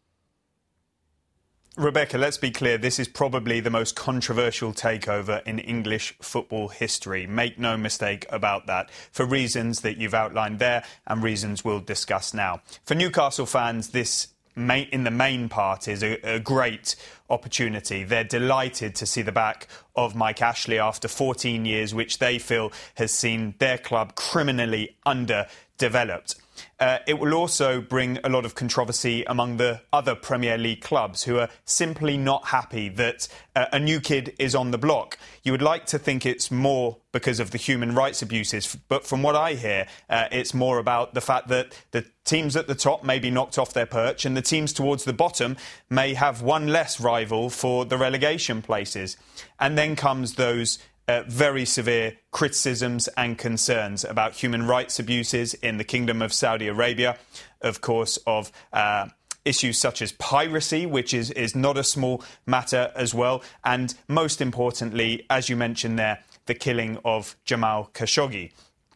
Rebecca, let's be clear, this is probably the most controversial takeover in English football history. Make no mistake about that, for reasons that you've outlined there and reasons we'll discuss now. For Newcastle fans, this main, in the main part is a, a great opportunity. They're delighted to see the back of Mike Ashley after fourteen years, which they feel has seen their club criminally underdeveloped. Uh, it will also bring a lot of controversy among the other Premier League clubs who are simply not happy that uh, a new kid is on the block. You would like to think it's more because of the human rights abuses, but from what I hear, uh, it's more about the fact that the teams at the top may be knocked off their perch and the teams towards the bottom may have one less rival for the relegation places. And then comes those Uh, very severe criticisms and concerns about human rights abuses in the Kingdom of Saudi Arabia, of course, of uh, issues such as piracy, which is, is not a small matter as well, and most importantly, as you mentioned there, the killing of Jamal Khashoggi.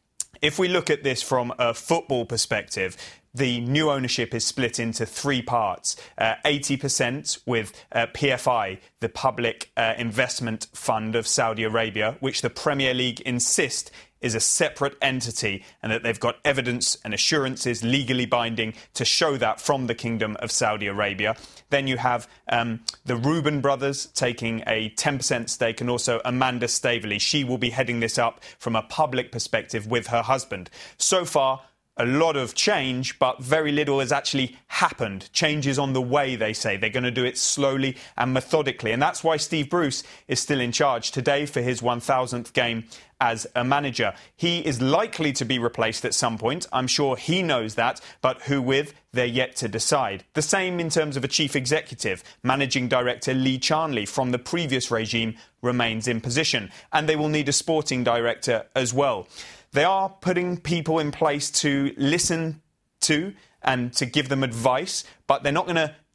If we look at this from a football perspective, the new ownership is split into three parts. Uh, eighty percent with uh, P F I, the Public uh, Investment Fund of Saudi Arabia, which the Premier League insist is a separate entity and that they've got evidence and assurances legally binding to show that from the Kingdom of Saudi Arabia. Then you have um, the Reuben brothers taking a ten percent stake, and also Amanda Staveley. She will be heading this up from a public perspective with her husband. So far, a lot of change, but very little has actually happened. Changes on the way, they say. They're going to do it slowly and methodically. And that's why Steve Bruce is still in charge today for his one thousandth game as a manager. He is likely to be replaced at some point. I'm sure he knows that. But who with? They're yet to decide. The same in terms of a chief executive. Managing director Lee Charnley from the previous regime remains in position. And they will need a sporting director as well. They are putting people in place to listen to and to give them advice, but they're not going to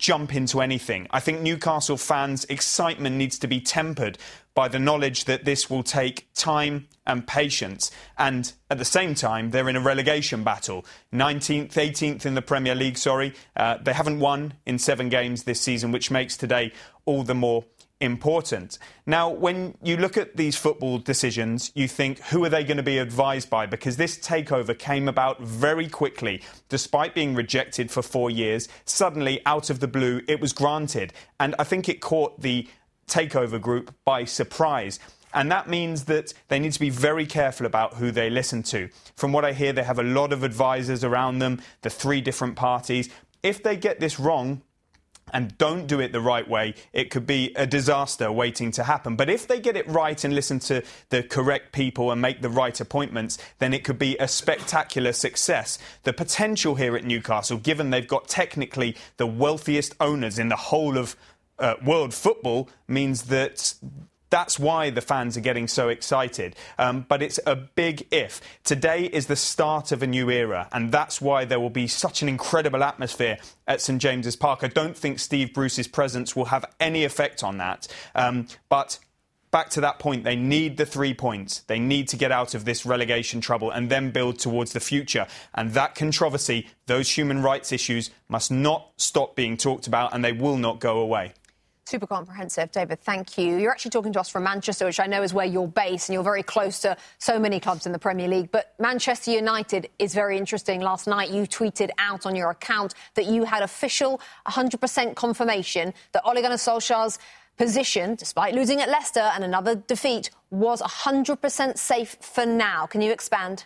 jump into anything. I think Newcastle fans' excitement needs to be tempered by the knowledge that this will take time and patience. And at the same time, they're in a relegation battle. nineteenth, eighteenth in the Premier League, sorry. Uh, they haven't won in seven games this season, which makes today all the more important. Now, when you look at these football decisions, you think, who are they going to be advised by? Because this takeover came about very quickly. Despite being rejected for four years, suddenly, out of the blue, it was granted. And I think it caught the takeover group by surprise. And that means that they need to be very careful about who they listen to. From what I hear, they have a lot of advisors around them, the three different parties. If they get this wrong and don't do it the right way, it could be a disaster waiting to happen. But if they get it right and listen to the correct people and make the right appointments, then it could be a spectacular success. The potential here at Newcastle, given they've got technically the wealthiest owners in the whole of uh, world football, means that that's why the fans are getting so excited. Um, but it's a big if. Today is the start of a new era, and that's why there will be such an incredible atmosphere at St James's Park. I don't think Steve Bruce's presence will have any effect on that. Um, but back to that point, they need the three points. They need to get out of this relegation trouble and then build towards the future. And that controversy, those human rights issues, must not stop being talked about, and they will not go away.
Super comprehensive, David. Thank you. You're actually talking to us from Manchester, which I know is where you're based, and you're very close to so many clubs in the Premier League. But Manchester United is very interesting. Last night, you tweeted out on your account that you had official one hundred percent confirmation that Ole Gunnar Solskjaer's position, despite losing at Leicester and another defeat, was one hundred percent safe for now. Can you expand?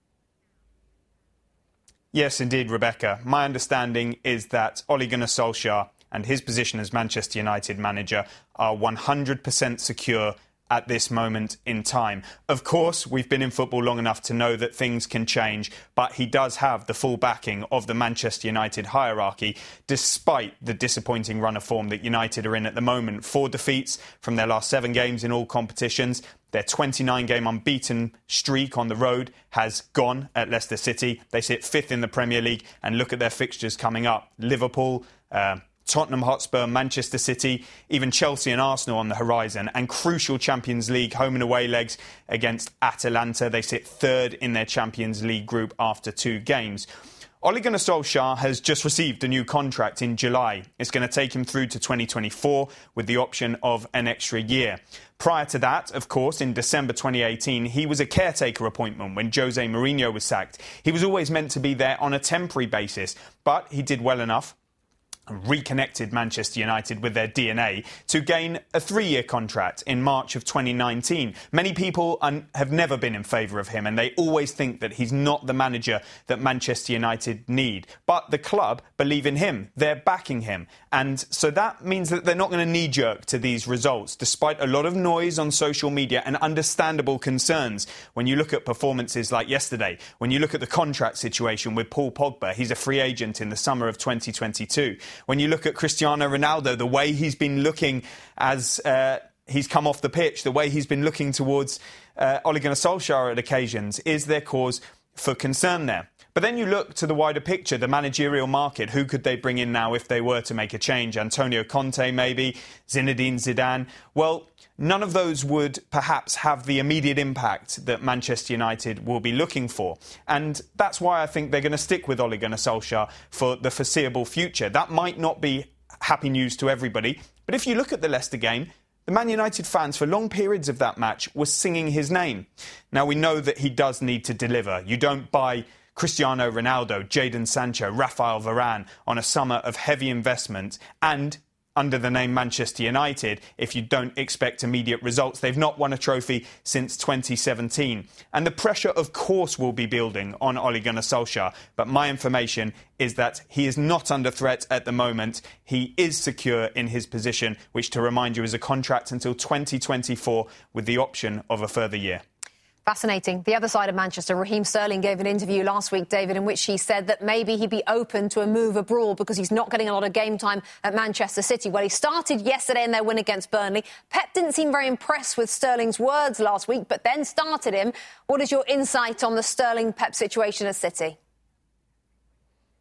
Yes, indeed, Rebecca. My understanding is that Ole Gunnar Solskjaer and his position as Manchester United manager are one hundred percent secure at this moment in time. Of course, we've been in football long enough to know that things can change, but he does have the full backing of the Manchester United hierarchy, despite the disappointing run of form that United are in at the moment. Four defeats from their last seven games in all competitions. Their twenty-nine game unbeaten streak on the road has gone at Leicester City. They sit fifth in the Premier League, and look at their fixtures coming up. Liverpool, uh, Tottenham Hotspur, Manchester City, even Chelsea and Arsenal on the horizon, and crucial Champions League home and away legs against Atalanta. They sit third in their Champions League group after two games. Ole Gunnar Solskjaer has just received a new contract in July. It's going to take him through to twenty twenty-four with the option of an extra year. Prior to that, of course, in December twenty eighteen, he was a caretaker appointment when Jose Mourinho was sacked. He was always meant to be there on a temporary basis, but he did well enough and reconnected Manchester United with their D N A to gain a three-year contract in March of twenty nineteen. Many people un- have never been in favour of him, and they always think that he's not the manager that Manchester United need. But the club believe in him. They're backing him. And so that means that they're not going to knee-jerk to these results, despite a lot of noise on social media and understandable concerns. When you look at performances like yesterday, when you look at the contract situation with Paul Pogba, he's a free agent in the summer of twenty twenty-two. When you look at Cristiano Ronaldo, the way he's been looking as uh, he's come off the pitch, the way he's been looking towards uh, Ole Gunnar Solskjaer at occasions, is there cause for concern there? But then you look to the wider picture, the managerial market. Who could they bring in now if they were to make a change? Antonio Conte, maybe? Zinedine Zidane? Well, none of those would perhaps have the immediate impact that Manchester United will be looking for. And that's why I think they're going to stick with Ole Gunnar Solskjaer for the foreseeable future. That might not be happy news to everybody, but if you look at the Leicester game, the Man United fans for long periods of that match were singing his name. Now, we know that he does need to deliver. You don't buy Cristiano Ronaldo, Jadon Sancho, Rafael Varane on a summer of heavy investment and under the name Manchester United if you don't expect immediate results. They've not won a trophy since twenty seventeen. And the pressure, of course, will be building on Ole Gunnar Solskjaer. But my information is that he is not under threat at the moment. He is secure in his position, which, to remind you, is a contract until twenty twenty-four with the option of a further year.
Fascinating. The other side of Manchester, Raheem Sterling gave an interview last week, David, in which he said that maybe he'd be open to a move abroad because he's not getting a lot of game time at Manchester City. Well, he started yesterday in their win against Burnley. Pep didn't seem very impressed with Sterling's words last week, but then started him. What is your insight on the Sterling-Pep situation at City?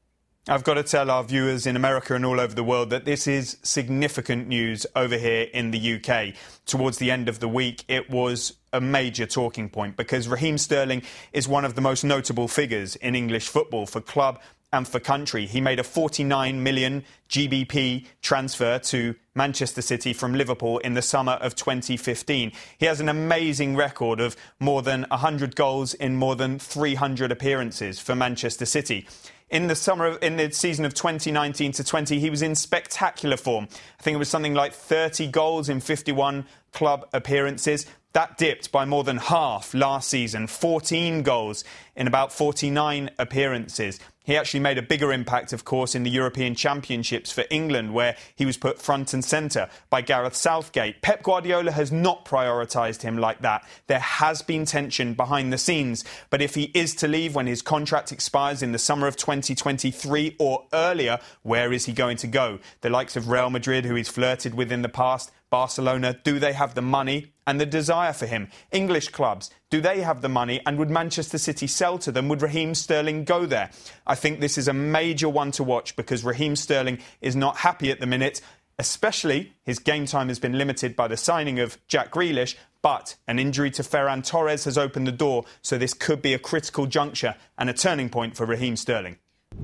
I've got to tell our viewers in America and all over the world that this is significant news over here in the U K. Towards the end of the week, it was a major talking point because Raheem Sterling is one of the most notable figures in English football for club and for country. He made a forty-nine million G B P transfer to Manchester City from Liverpool in the summer of twenty fifteen. He has an amazing record of more than one hundred goals in more than three hundred appearances for Manchester City. In the summer, of, in the season of twenty nineteen to twenty, he was in spectacular form. I think it was something like thirty goals in fifty-one club appearances. That dipped by more than half last season, fourteen goals in about forty-nine appearances. He actually made a bigger impact, of course, in the European Championships for England, where he was put front and centre by Gareth Southgate. Pep Guardiola has not prioritised him like that. There has been tension behind the scenes. But if he is to leave when his contract expires in the summer of twenty twenty-three or earlier, where is he going to go? The likes of Real Madrid, who he's flirted with in the past, Barcelona, do they have the money and the desire for him? English clubs, do they have the money, and would Manchester City sell to them? Would Raheem Sterling go there? I think this is a major one to watch because Raheem Sterling is not happy at the minute, especially his game time has been limited by the signing of Jack Grealish, but an injury to Ferran Torres has opened the door, so this could be a critical juncture and a turning point for Raheem Sterling.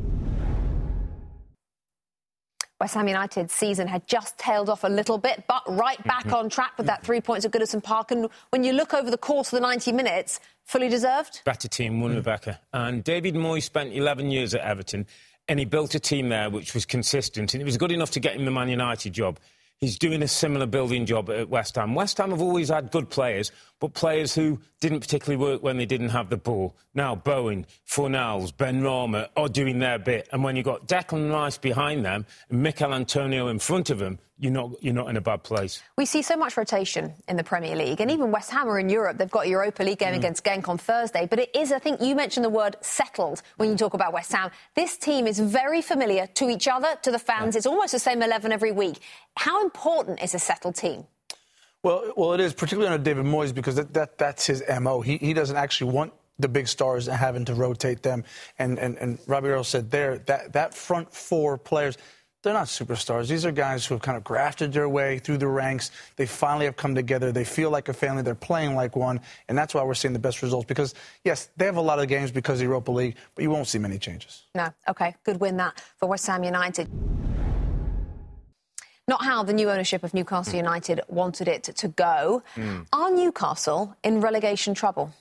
West Ham United's season had just tailed off a little bit, but right back mm-hmm. on track with that three points at Goodison Park. And when you look over the course of the ninety minutes, fully deserved?
Better team, won, mm. Rebecca. And David Moyes spent eleven years at Everton, and he built a team there which was consistent, and it was good enough to get him the Man United job. He's doing a similar building job at West Ham. West Ham have always had good players, but players who didn't particularly work when they didn't have the ball. Now Bowen, Fornals, Ben Rama are doing their bit. And when you've got Declan Rice behind them and Mikel Antonio in front of them, you're not, you're not in a bad place.
We see so much rotation in the Premier League. And even West Ham are in Europe. They've got a Europa League game mm. against Genk on Thursday. But it is, I think you mentioned the word settled when you talk about West Ham. This team is very familiar to each other, to the fans. Yeah. It's almost the same eleven every week. How important is a settled team?
Well, well, it is, particularly under David Moyes, because that, that that's his M O. He he doesn't actually want the big stars and having to rotate them. And and, and Robbie Earle said there, that, that front four players, they're not superstars. These are guys who have kind of grafted their way through the ranks. They finally have come together. They feel like a family. They're playing like one. And that's why we're seeing the best results. Because, yes, they have a lot of games because of the Europa League, but you won't see many changes.
No. OK, good win that for West Ham United. Not how the new ownership of Newcastle United wanted it to go. Mm. Are Newcastle in relegation trouble?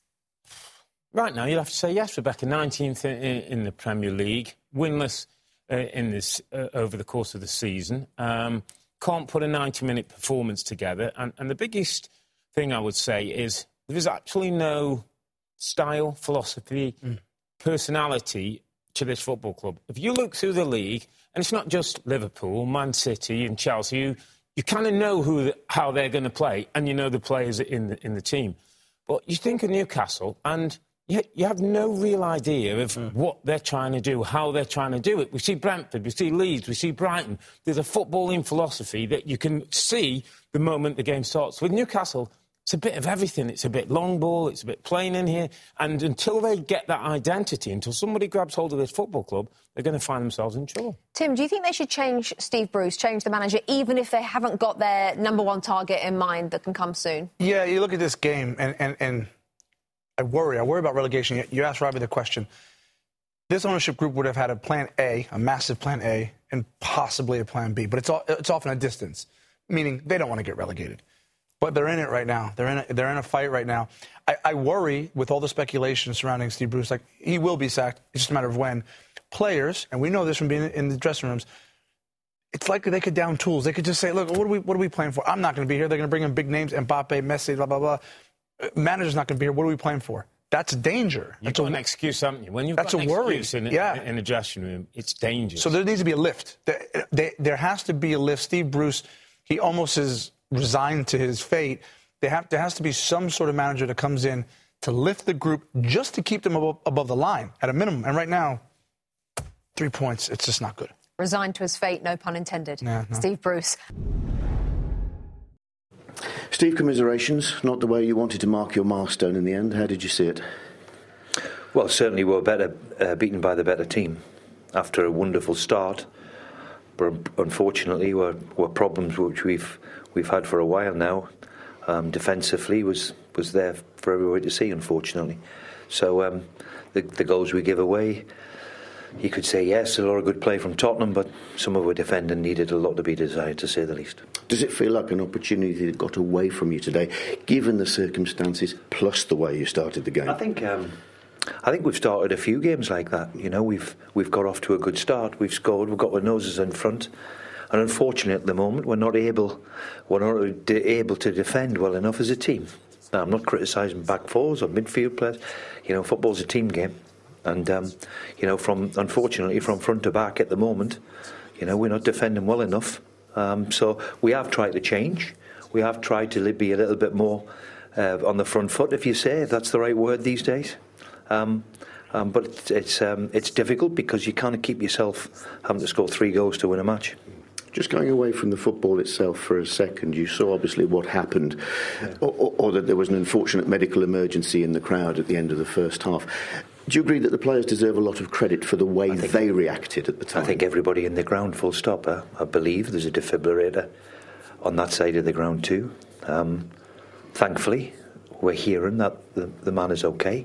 Right now, you'll have to say yes, Rebecca. nineteenth in, in the Premier League, winless uh, in this uh, over the course of the season. Um, can't put a ninety-minute performance together. And, and the biggest thing I would say is there is actually no style, philosophy, mm. personality to this football club. If you look through the league, and it's not just Liverpool, Man City and Chelsea, you, you kind of know who the, how they're going to play, and you know the players in the, in the team. But you think of Newcastle, and you, you have no real idea of mm. what they're trying to do, how they're trying to do it. We see Brentford, we see Leeds, we see Brighton. There's a footballing philosophy that you can see the moment the game starts. With Newcastle, it's a bit of everything. It's a bit long ball, it's a bit plain in here. And until they get that identity, until somebody grabs hold of this football club, they're going to find themselves in trouble.
Tim, do you think they should change Steve Bruce, change the manager, even if they haven't got their number one target in mind that can come soon?
Yeah, you look at this game, and, and, and I worry. I worry about relegation. You asked Robbie the question. This ownership group would have had a plan A, a massive plan A, and possibly a plan B. But it's, all, it's often a distance, meaning they don't want to get relegated. But they're in it right now. They're in a, they're in a fight right now. I, I worry, with all the speculation surrounding Steve Bruce, like, he will be sacked. It's just a matter of when. Players, and we know this from being in the dressing rooms, it's likely they could down tools. They could just say, look, what are we, what are we playing for? I'm not going to be here. They're going to bring in big names, Mbappe, Messi, blah, blah, blah. Manager's not going to be here. What are we playing for? That's danger.
You've that's got a, an excuse, haven't you? When you've
that's
got an
a worry.
excuse in,
yeah.
in a dressing room, it's dangerous.
So there needs to be a lift. There, there, there has to be a lift. Steve Bruce, he almost is resigned to his fate. They have, there has to be some sort of manager that comes in to lift the group just to keep them above, above the line at a minimum. And right now, three points, it's just not good.
Resigned to his fate, no pun intended.
Yeah, no.
Steve Bruce.
Steve, commiserations. Not the way you wanted to mark your milestone in the end. How did you see it?
Well, certainly we're better, uh, beaten by the better team. after a wonderful start. But unfortunately, were, were problems which we've we've had for a while now. Um, defensively was was there for everybody to see, unfortunately. So um, the, the goals we give away, you could say yes, a lot of good play from Tottenham, but some of our defending needed a lot to be desired, to say the least.
Does it feel like an opportunity that got away from you today, given the circumstances, plus the way you started the game?
I think um, I think we've started a few games like that. You know, we've we've got off to a good start. We've scored. We've got our noses in front, and unfortunately, at the moment, we're not able we're not able to defend well enough as a team. Now, I'm not criticising back fours or midfield players. You know, football's a team game. And, um, you know, from unfortunately, from front to back at the moment, you know, we're not defending well enough. Um, so we have tried to change. We have tried to be a little bit more uh, on the front foot, if you say, if that's the right word these days. Um, um, but it's it's, um, it's difficult because you can't keep yourself having to score three goals to win a match.
Just going away from the football itself for a second, you saw obviously what happened, yeah. or, or, or that there was an unfortunate medical emergency in the crowd at the end of the first half. Do you agree that the players deserve a lot of credit for the way they reacted at the time?
I think everybody in the ground, full stop. Uh, I believe there's a defibrillator on that side of the ground too. Um, thankfully, we're hearing that the, the man is okay.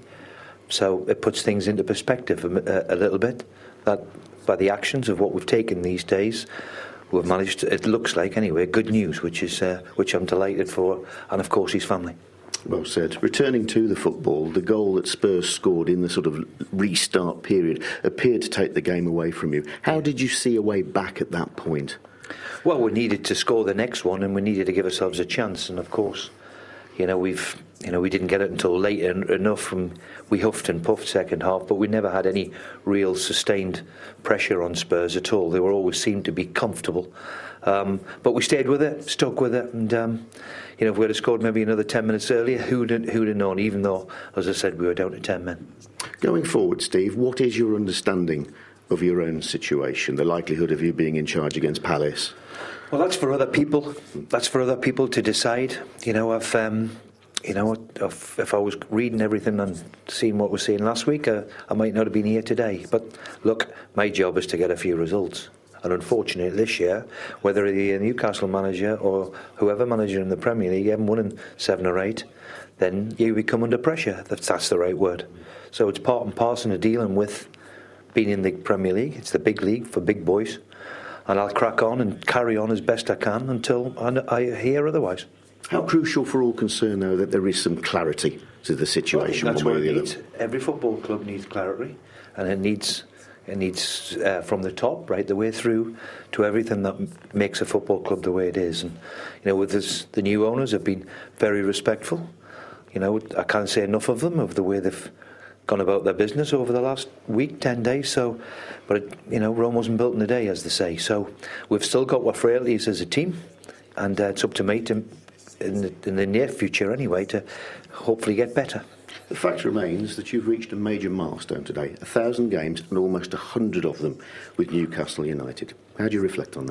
So it puts things into perspective a, a little bit, that by the actions of what we've taken these days, we've managed to, it looks like anyway, good news, which is uh, which I'm delighted for, and of course his family.
Well said. Returning to the football, the goal that Spurs scored in the sort of restart period appeared to take the game away from you. How did you see a way back at that point?
Well, we needed to score the next one, and we needed to give ourselves a chance. And of course, you know, we've, you know, we didn't get it until late enough. From we huffed and puffed second half, but we never had any real sustained pressure on Spurs at all. They were always seemed to be comfortable, um, but we stayed with it, stuck with it, and. Um, You know, if we had scored maybe another ten minutes earlier, who'd have, who'd have known, even though, as I said, we were down to ten men.
Going forward, Steve, what is your understanding of your own situation, the likelihood of you being in charge against Palace?
Well, that's for other people. That's for other people to decide. You know, I've, um, you know, if, if I was reading everything and seeing what we're seeing last week, uh, I might not have been here today. But look, my job is to get a few results. And unfortunately, this year, whether the Newcastle manager or whoever manager in the Premier League, you haven't won in seven or eight, then you become under pressure. That's, that's the right word. So it's part and parcel of dealing with being in the Premier League. It's the big league for big boys. And I'll crack on and carry on as best I can until I, I hear otherwise.
How crucial for all concerned, though, that there is some clarity to the situation?
Well, that's what it needs. Every football club needs clarity, and it needs... It needs uh, from the top right the way through to everything that m- makes a football club the way it is. And you know, with this, the new owners have been very respectful. You know, I can't say enough of them of the way they've gone about their business over the last week, ten days. So, but it, you know, Rome wasn't built in a day, as they say. So we've still got what frailties as a team, and uh, it's up to me to, in the, in the near future anyway, to hopefully get better.
The fact remains that you've reached a major milestone today, a thousand games and almost a hundred of them with Newcastle United. How do you reflect on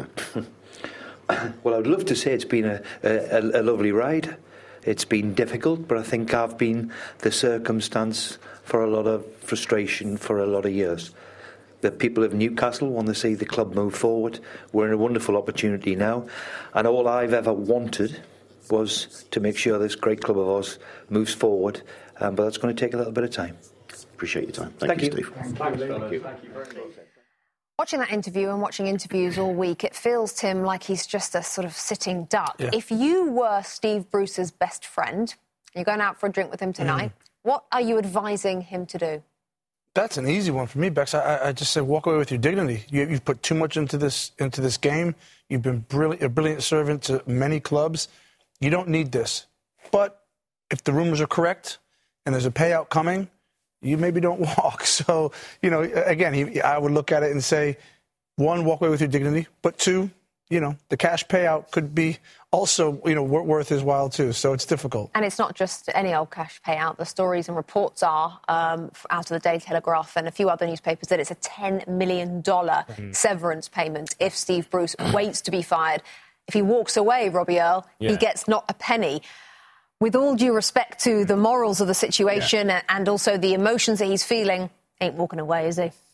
that?
Well, I'd love to say it's been a, a, a lovely ride. It's been difficult, but I think I've been the circumstance for a lot of frustration for a lot of years. The people of Newcastle want to see the club move forward. We're in a wonderful opportunity now, and all I've ever wanted was to make sure this great club of ours moves forward. Um, but that's going to take a little bit of time.
Appreciate your time. Thank, Thank you, you, Steve.
Thank, Thank, you. Thank you. Thank you very much. Watching that interview and watching interviews all week, it feels, Tim, like he's just a sort of sitting duck. Yeah. If you were Steve Bruce's best friend, you're going out for a drink with him tonight, mm. what are you advising him to do?
That's an easy one for me, Bex. I, I just say walk away with your dignity. You, you've put too much into this into this game. You've been brilliant, a brilliant servant to many clubs. You don't need this. But if the rumors are correct and there's a payout coming, you maybe don't walk. So, you know, again, he, I would look at it and say, one, walk away with your dignity, but two, you know, the cash payout could be also, you know, worth his while too. So it's difficult.
And it's not just any old cash payout. The stories and reports are um, out of the Daily Telegraph and a few other newspapers that it's a ten million dollars mm. severance payment if Steve Bruce waits to be fired. If he walks away, Robbie Earle, yeah. he gets not a penny. With all due respect to the morals of the situation yeah. and also the emotions that he's feeling, ain't walking away, is he?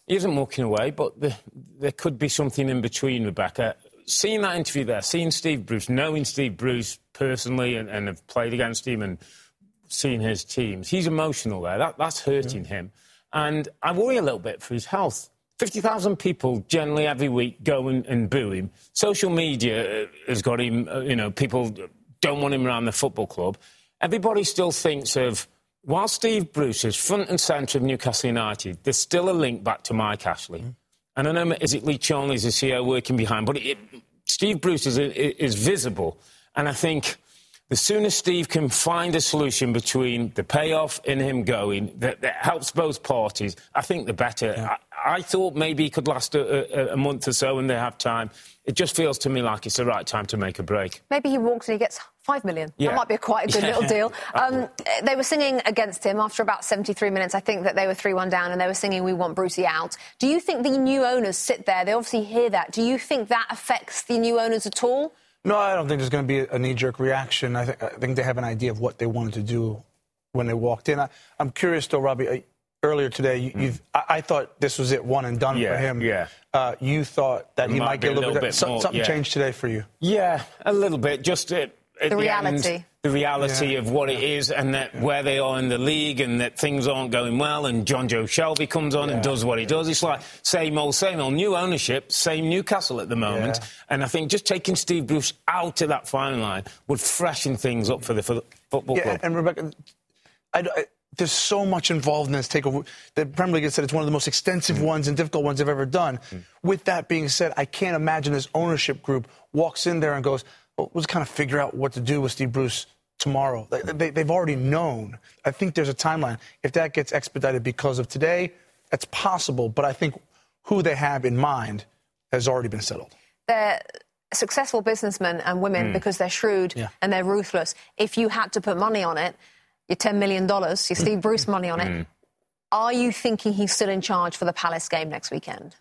He isn't walking away, but the, there could be something in between, Rebecca. Seeing that interview there, seeing Steve Bruce, knowing Steve Bruce personally and, and have played against him and seeing his teams, he's emotional there. That, that's hurting yeah. him. And I worry a little bit for his health. fifty thousand people generally every week go and, and boo him. Social media has got him, you know, people don't want him around the football club. Everybody still thinks of, while Steve Bruce is front and centre of Newcastle United, there's still a link back to Mike Ashley. Mm. And I know, is it Lee Charnley's the C E O working behind, but it, Steve Bruce is, is visible. And I think the sooner Steve can find a solution between the payoff in him going that, that helps both parties, I think the better. Yeah. I, I thought maybe it could last a, a, a month or so and they have time. It just feels to me like it's the right time to make a break.
Maybe he walks and he gets five million.
Yeah.
That might be a quite a good
yeah.
little deal. Um, they were singing against him after about seventy-three minutes. I think that they were three one down and they were singing "We Want Brucey Out." Do you think the new owners sit there? They obviously hear that. Do you think that affects the new owners at all?
No, I don't think there's going to be a knee-jerk reaction. I, th- I think they have an idea of what they wanted to do when they walked in. I, I'm curious, though, Robbie. I, earlier today, you, mm. you've, I, I thought this was it, one and done
yeah,
for him.
Yeah.
Uh, you thought that
it
he
might,
might get a little,
little
bit,
bit
so,
more,
something
yeah.
changed today for you.
Yeah, a little bit. Just at, at
the,
the
reality.
End, the reality
yeah.
of what it is and that yeah. where they are in the league and that things aren't going well and John Joe Shelby comes on yeah. and does what he does. It's like same old, same old. New ownership, same Newcastle at the moment. Yeah. And I think just taking Steve Bruce out of that final line would freshen things up for the, for the football
yeah,
club.
And Rebecca, I, I, there's so much involved in this takeover. The Premier League has said it's one of the most extensive mm. ones and difficult ones they've ever done. Mm. With that being said, I can't imagine this ownership group walks in there and goes, well, let's kind of figure out what to do with Steve Bruce tomorrow. They, they, they've already known. I think there's a timeline. If that gets expedited because of today, that's possible. But I think who they have in mind has already been settled.
They're successful businessmen and women mm. because they're shrewd yeah. and they're ruthless. If you had to put money on it, your ten million dollars, your Steve Bruce money on it, mm. are you thinking he's still in charge for the Palace game next weekend?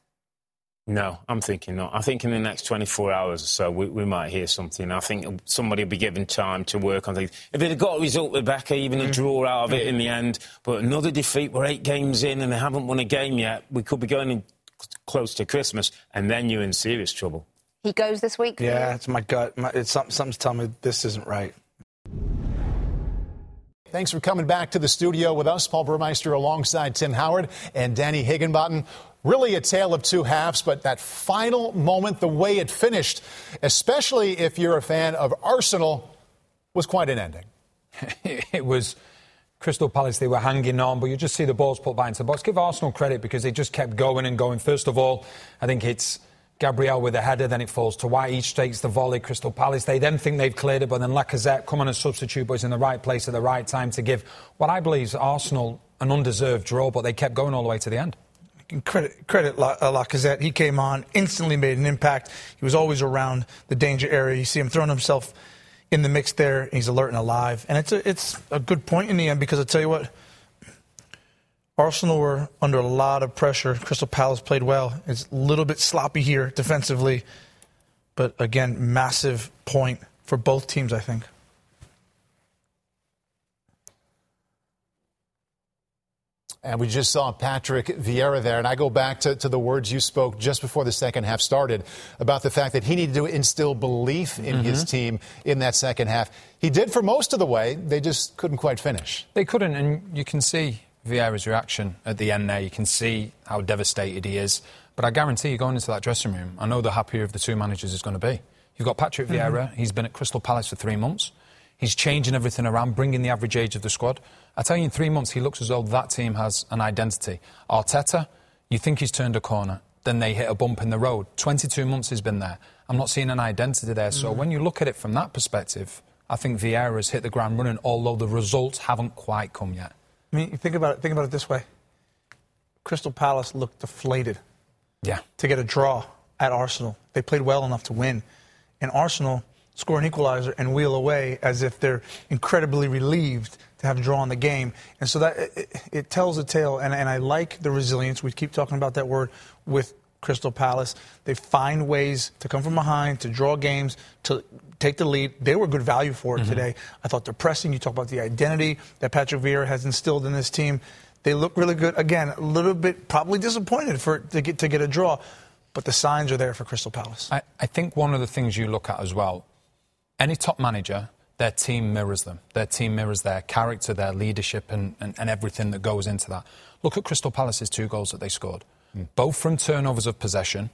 No, I'm thinking not. I think in the next twenty-four hours or so, we, we might hear something. I think somebody will be given time to work on things. If they'd got a result, Rebecca, even a draw out of it in the end, but another defeat, we're eight games in and they haven't won a game yet, we could be going in close to Christmas, and then you're in serious trouble.
He goes this week?
Yeah, it's my gut. My, it's something, something's telling me this isn't right.
Thanks for coming back to the studio with us. Paul Burmeister alongside Tim Howard and Danny Higginbottom. Really a tale of two halves, but that final moment, the way it finished, especially if you're a fan of Arsenal, was quite an ending.
It was Crystal Palace, they were hanging on, but you just see the balls put back into the box. Give Arsenal credit because they just kept going and going. First of all, I think it's Gabriel with a header, then it falls to White. Each takes the volley. Crystal Palace, they then think they've cleared it, but then Lacazette come on as substitute, but he's in the right place at the right time to give what I believe is Arsenal an undeserved draw, but they kept going all the way to the end.
Credit, credit Lacazette. He came on, instantly made an impact. He was always around the danger area. You see him throwing himself in the mix there. He's alert and alive. And it's a, it's a good point in the end because I'll tell you what, Arsenal were under a lot of pressure. Crystal Palace played well. It's a little bit sloppy here defensively. But again, massive point for both teams, I think.
And we just saw Patrick Vieira there. And I go back to, to the words you spoke just before the second half started about the fact that he needed to instill belief in mm-hmm. his team in that second half. He did for most of the way. They just couldn't quite finish.
They couldn't. And you can see Vieira's reaction at the end there. You can see how devastated he is. But I guarantee you, going into that dressing room, I know the happier of the two managers is going to be. You've got Patrick Vieira. Mm-hmm. He's been at Crystal Palace for three months. He's changing everything around, bringing the average age of the squad. I tell you, in three months, he looks as though that team has an identity. Arteta, you think he's turned a corner, then they hit a bump in the road. twenty-two months he's been there. I'm not seeing an identity there. So mm. when you look at it from that perspective, I think Vieira has hit the ground running, although the results haven't quite come yet.
I mean, think about it. Think about it this way: Crystal Palace looked deflated.
Yeah.
To get a draw at Arsenal, they played well enough to win, and Arsenal score an equalizer and wheel away as if they're incredibly relieved to have a draw in the game. And so that it, it tells a tale, and, and I like the resilience. We keep talking about that word with Crystal Palace. They find ways to come from behind, to draw games, to take the lead. They were good value for it mm-hmm. today. I thought the pressing, you talk about the identity that Patrick Vieira has instilled in this team. They look really good. Again, a little bit probably disappointed for to get to get a draw, but the signs are there for Crystal Palace.
I, I think one of the things you look at as well, any top manager, their team mirrors them. Their team mirrors their character, their leadership, and, and, and everything that goes into that. Look at Crystal Palace's two goals that they scored, mm. both from turnovers of possession.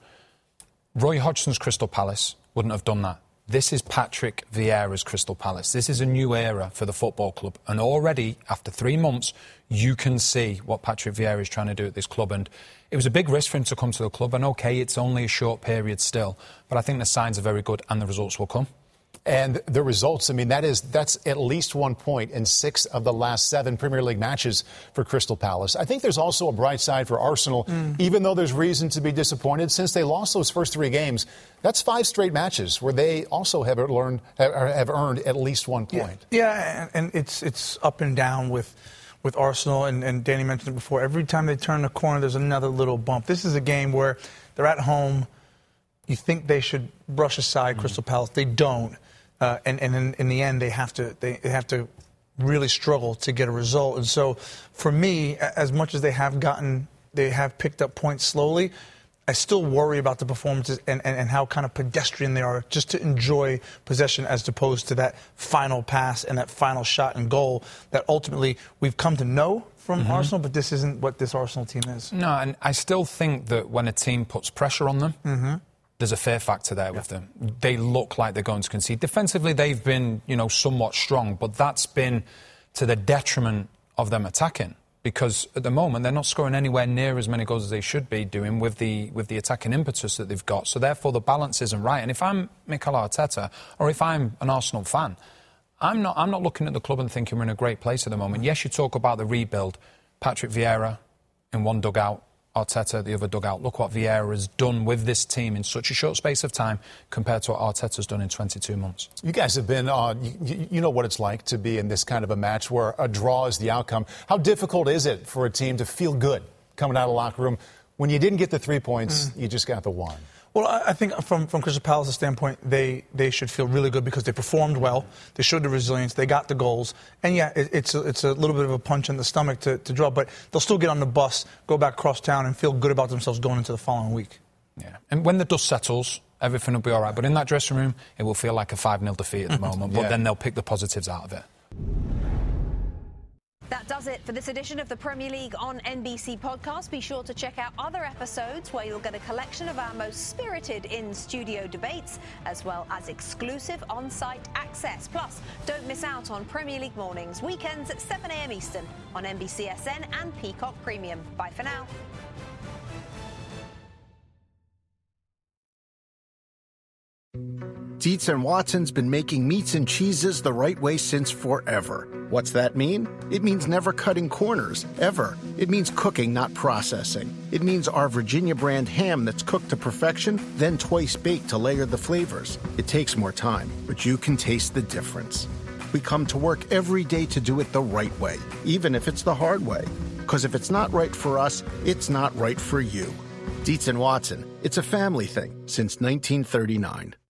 Roy Hodgson's Crystal Palace wouldn't have done that. This is Patrick Vieira's Crystal Palace. This is a new era for the football club. And already, after three months, you can see what Patrick Vieira is trying to do at this club. And it was a big risk for him to come to the club. And, OK, it's only a short period still. But I think the signs are very good and the results will come.
And the results, I mean, that is that's at least one point in six of the last seven Premier League matches for Crystal Palace. I think there's also a bright side for Arsenal, mm. even though there's reason to be disappointed. Since they lost those first three games, that's five straight matches where they also have learned have earned at least one point.
Yeah, yeah, and it's it's up and down with with Arsenal, and, and Danny mentioned it before. Every time they turn the corner, there's another little bump. This is a game where they're at home. You think they should brush aside mm. Crystal Palace. They don't. Uh, and and in, in the end, they have to they have to really struggle to get a result. And so, for me, as much as they have gotten, they have picked up points slowly, I still worry about the performances and, and, and how kind of pedestrian they are, just to enjoy possession as opposed to that final pass and that final shot and goal that ultimately we've come to know from mm-hmm. Arsenal, but this isn't what this Arsenal team is.
No, and I still think that when a team puts pressure on them, mm-hmm. there's a fear factor there yeah. with them. They look like they're going to concede. Defensively, they've been, you know, somewhat strong, but that's been to the detriment of them attacking. Because at the moment, they're not scoring anywhere near as many goals as they should be doing with the with the attacking impetus that they've got. So therefore, the balance isn't right. And if I'm Mikel Arteta, or if I'm an Arsenal fan, I'm not I'm not looking at the club and thinking we're in a great place at the moment. Yes, you talk about the rebuild. Patrick Vieira in one dugout, Arteta the other dugout. Look what Vieira has done with this team in such a short space of time compared to what Arteta's done in twenty-two months.
You guys have been on, you, you know what it's like to be in this kind of a match where a draw is the outcome. How difficult is it for a team to feel good coming out of the locker room when you didn't get the three points, mm. you just got the one?
Well, I think from, from Crystal Palace's standpoint, they, they should feel really good because they performed well. They showed the resilience. They got the goals. And, yeah, it, it's, a, it's a little bit of a punch in the stomach to, to draw, but they'll still get on the bus, go back across town, and feel good about themselves going into the following week.
Yeah. And when the dust settles, everything will be all right. But in that dressing room, it will feel like a five nil defeat at the moment. But yeah. then they'll pick the positives out of it.
That does it for this edition of the Premier League on N B C podcast. Be sure to check out other episodes where you'll get a collection of our most spirited in-studio debates, as well as exclusive on-site access. Plus, don't miss out on Premier League mornings, weekends at seven a.m. Eastern on N B C S N and Peacock Premium. Bye for now.
Dietz and Watson's been making meats and cheeses the right way since forever. What's that mean? It means never cutting corners, ever. It means cooking, not processing. It means our Virginia brand ham that's cooked to perfection, then twice baked to layer the flavors. It takes more time, but you can taste the difference. We come to work every day to do it the right way, even if it's the hard way. Because if it's not right for us, it's not right for you. Dietz and Watson, it's a family thing since nineteen thirty-nine.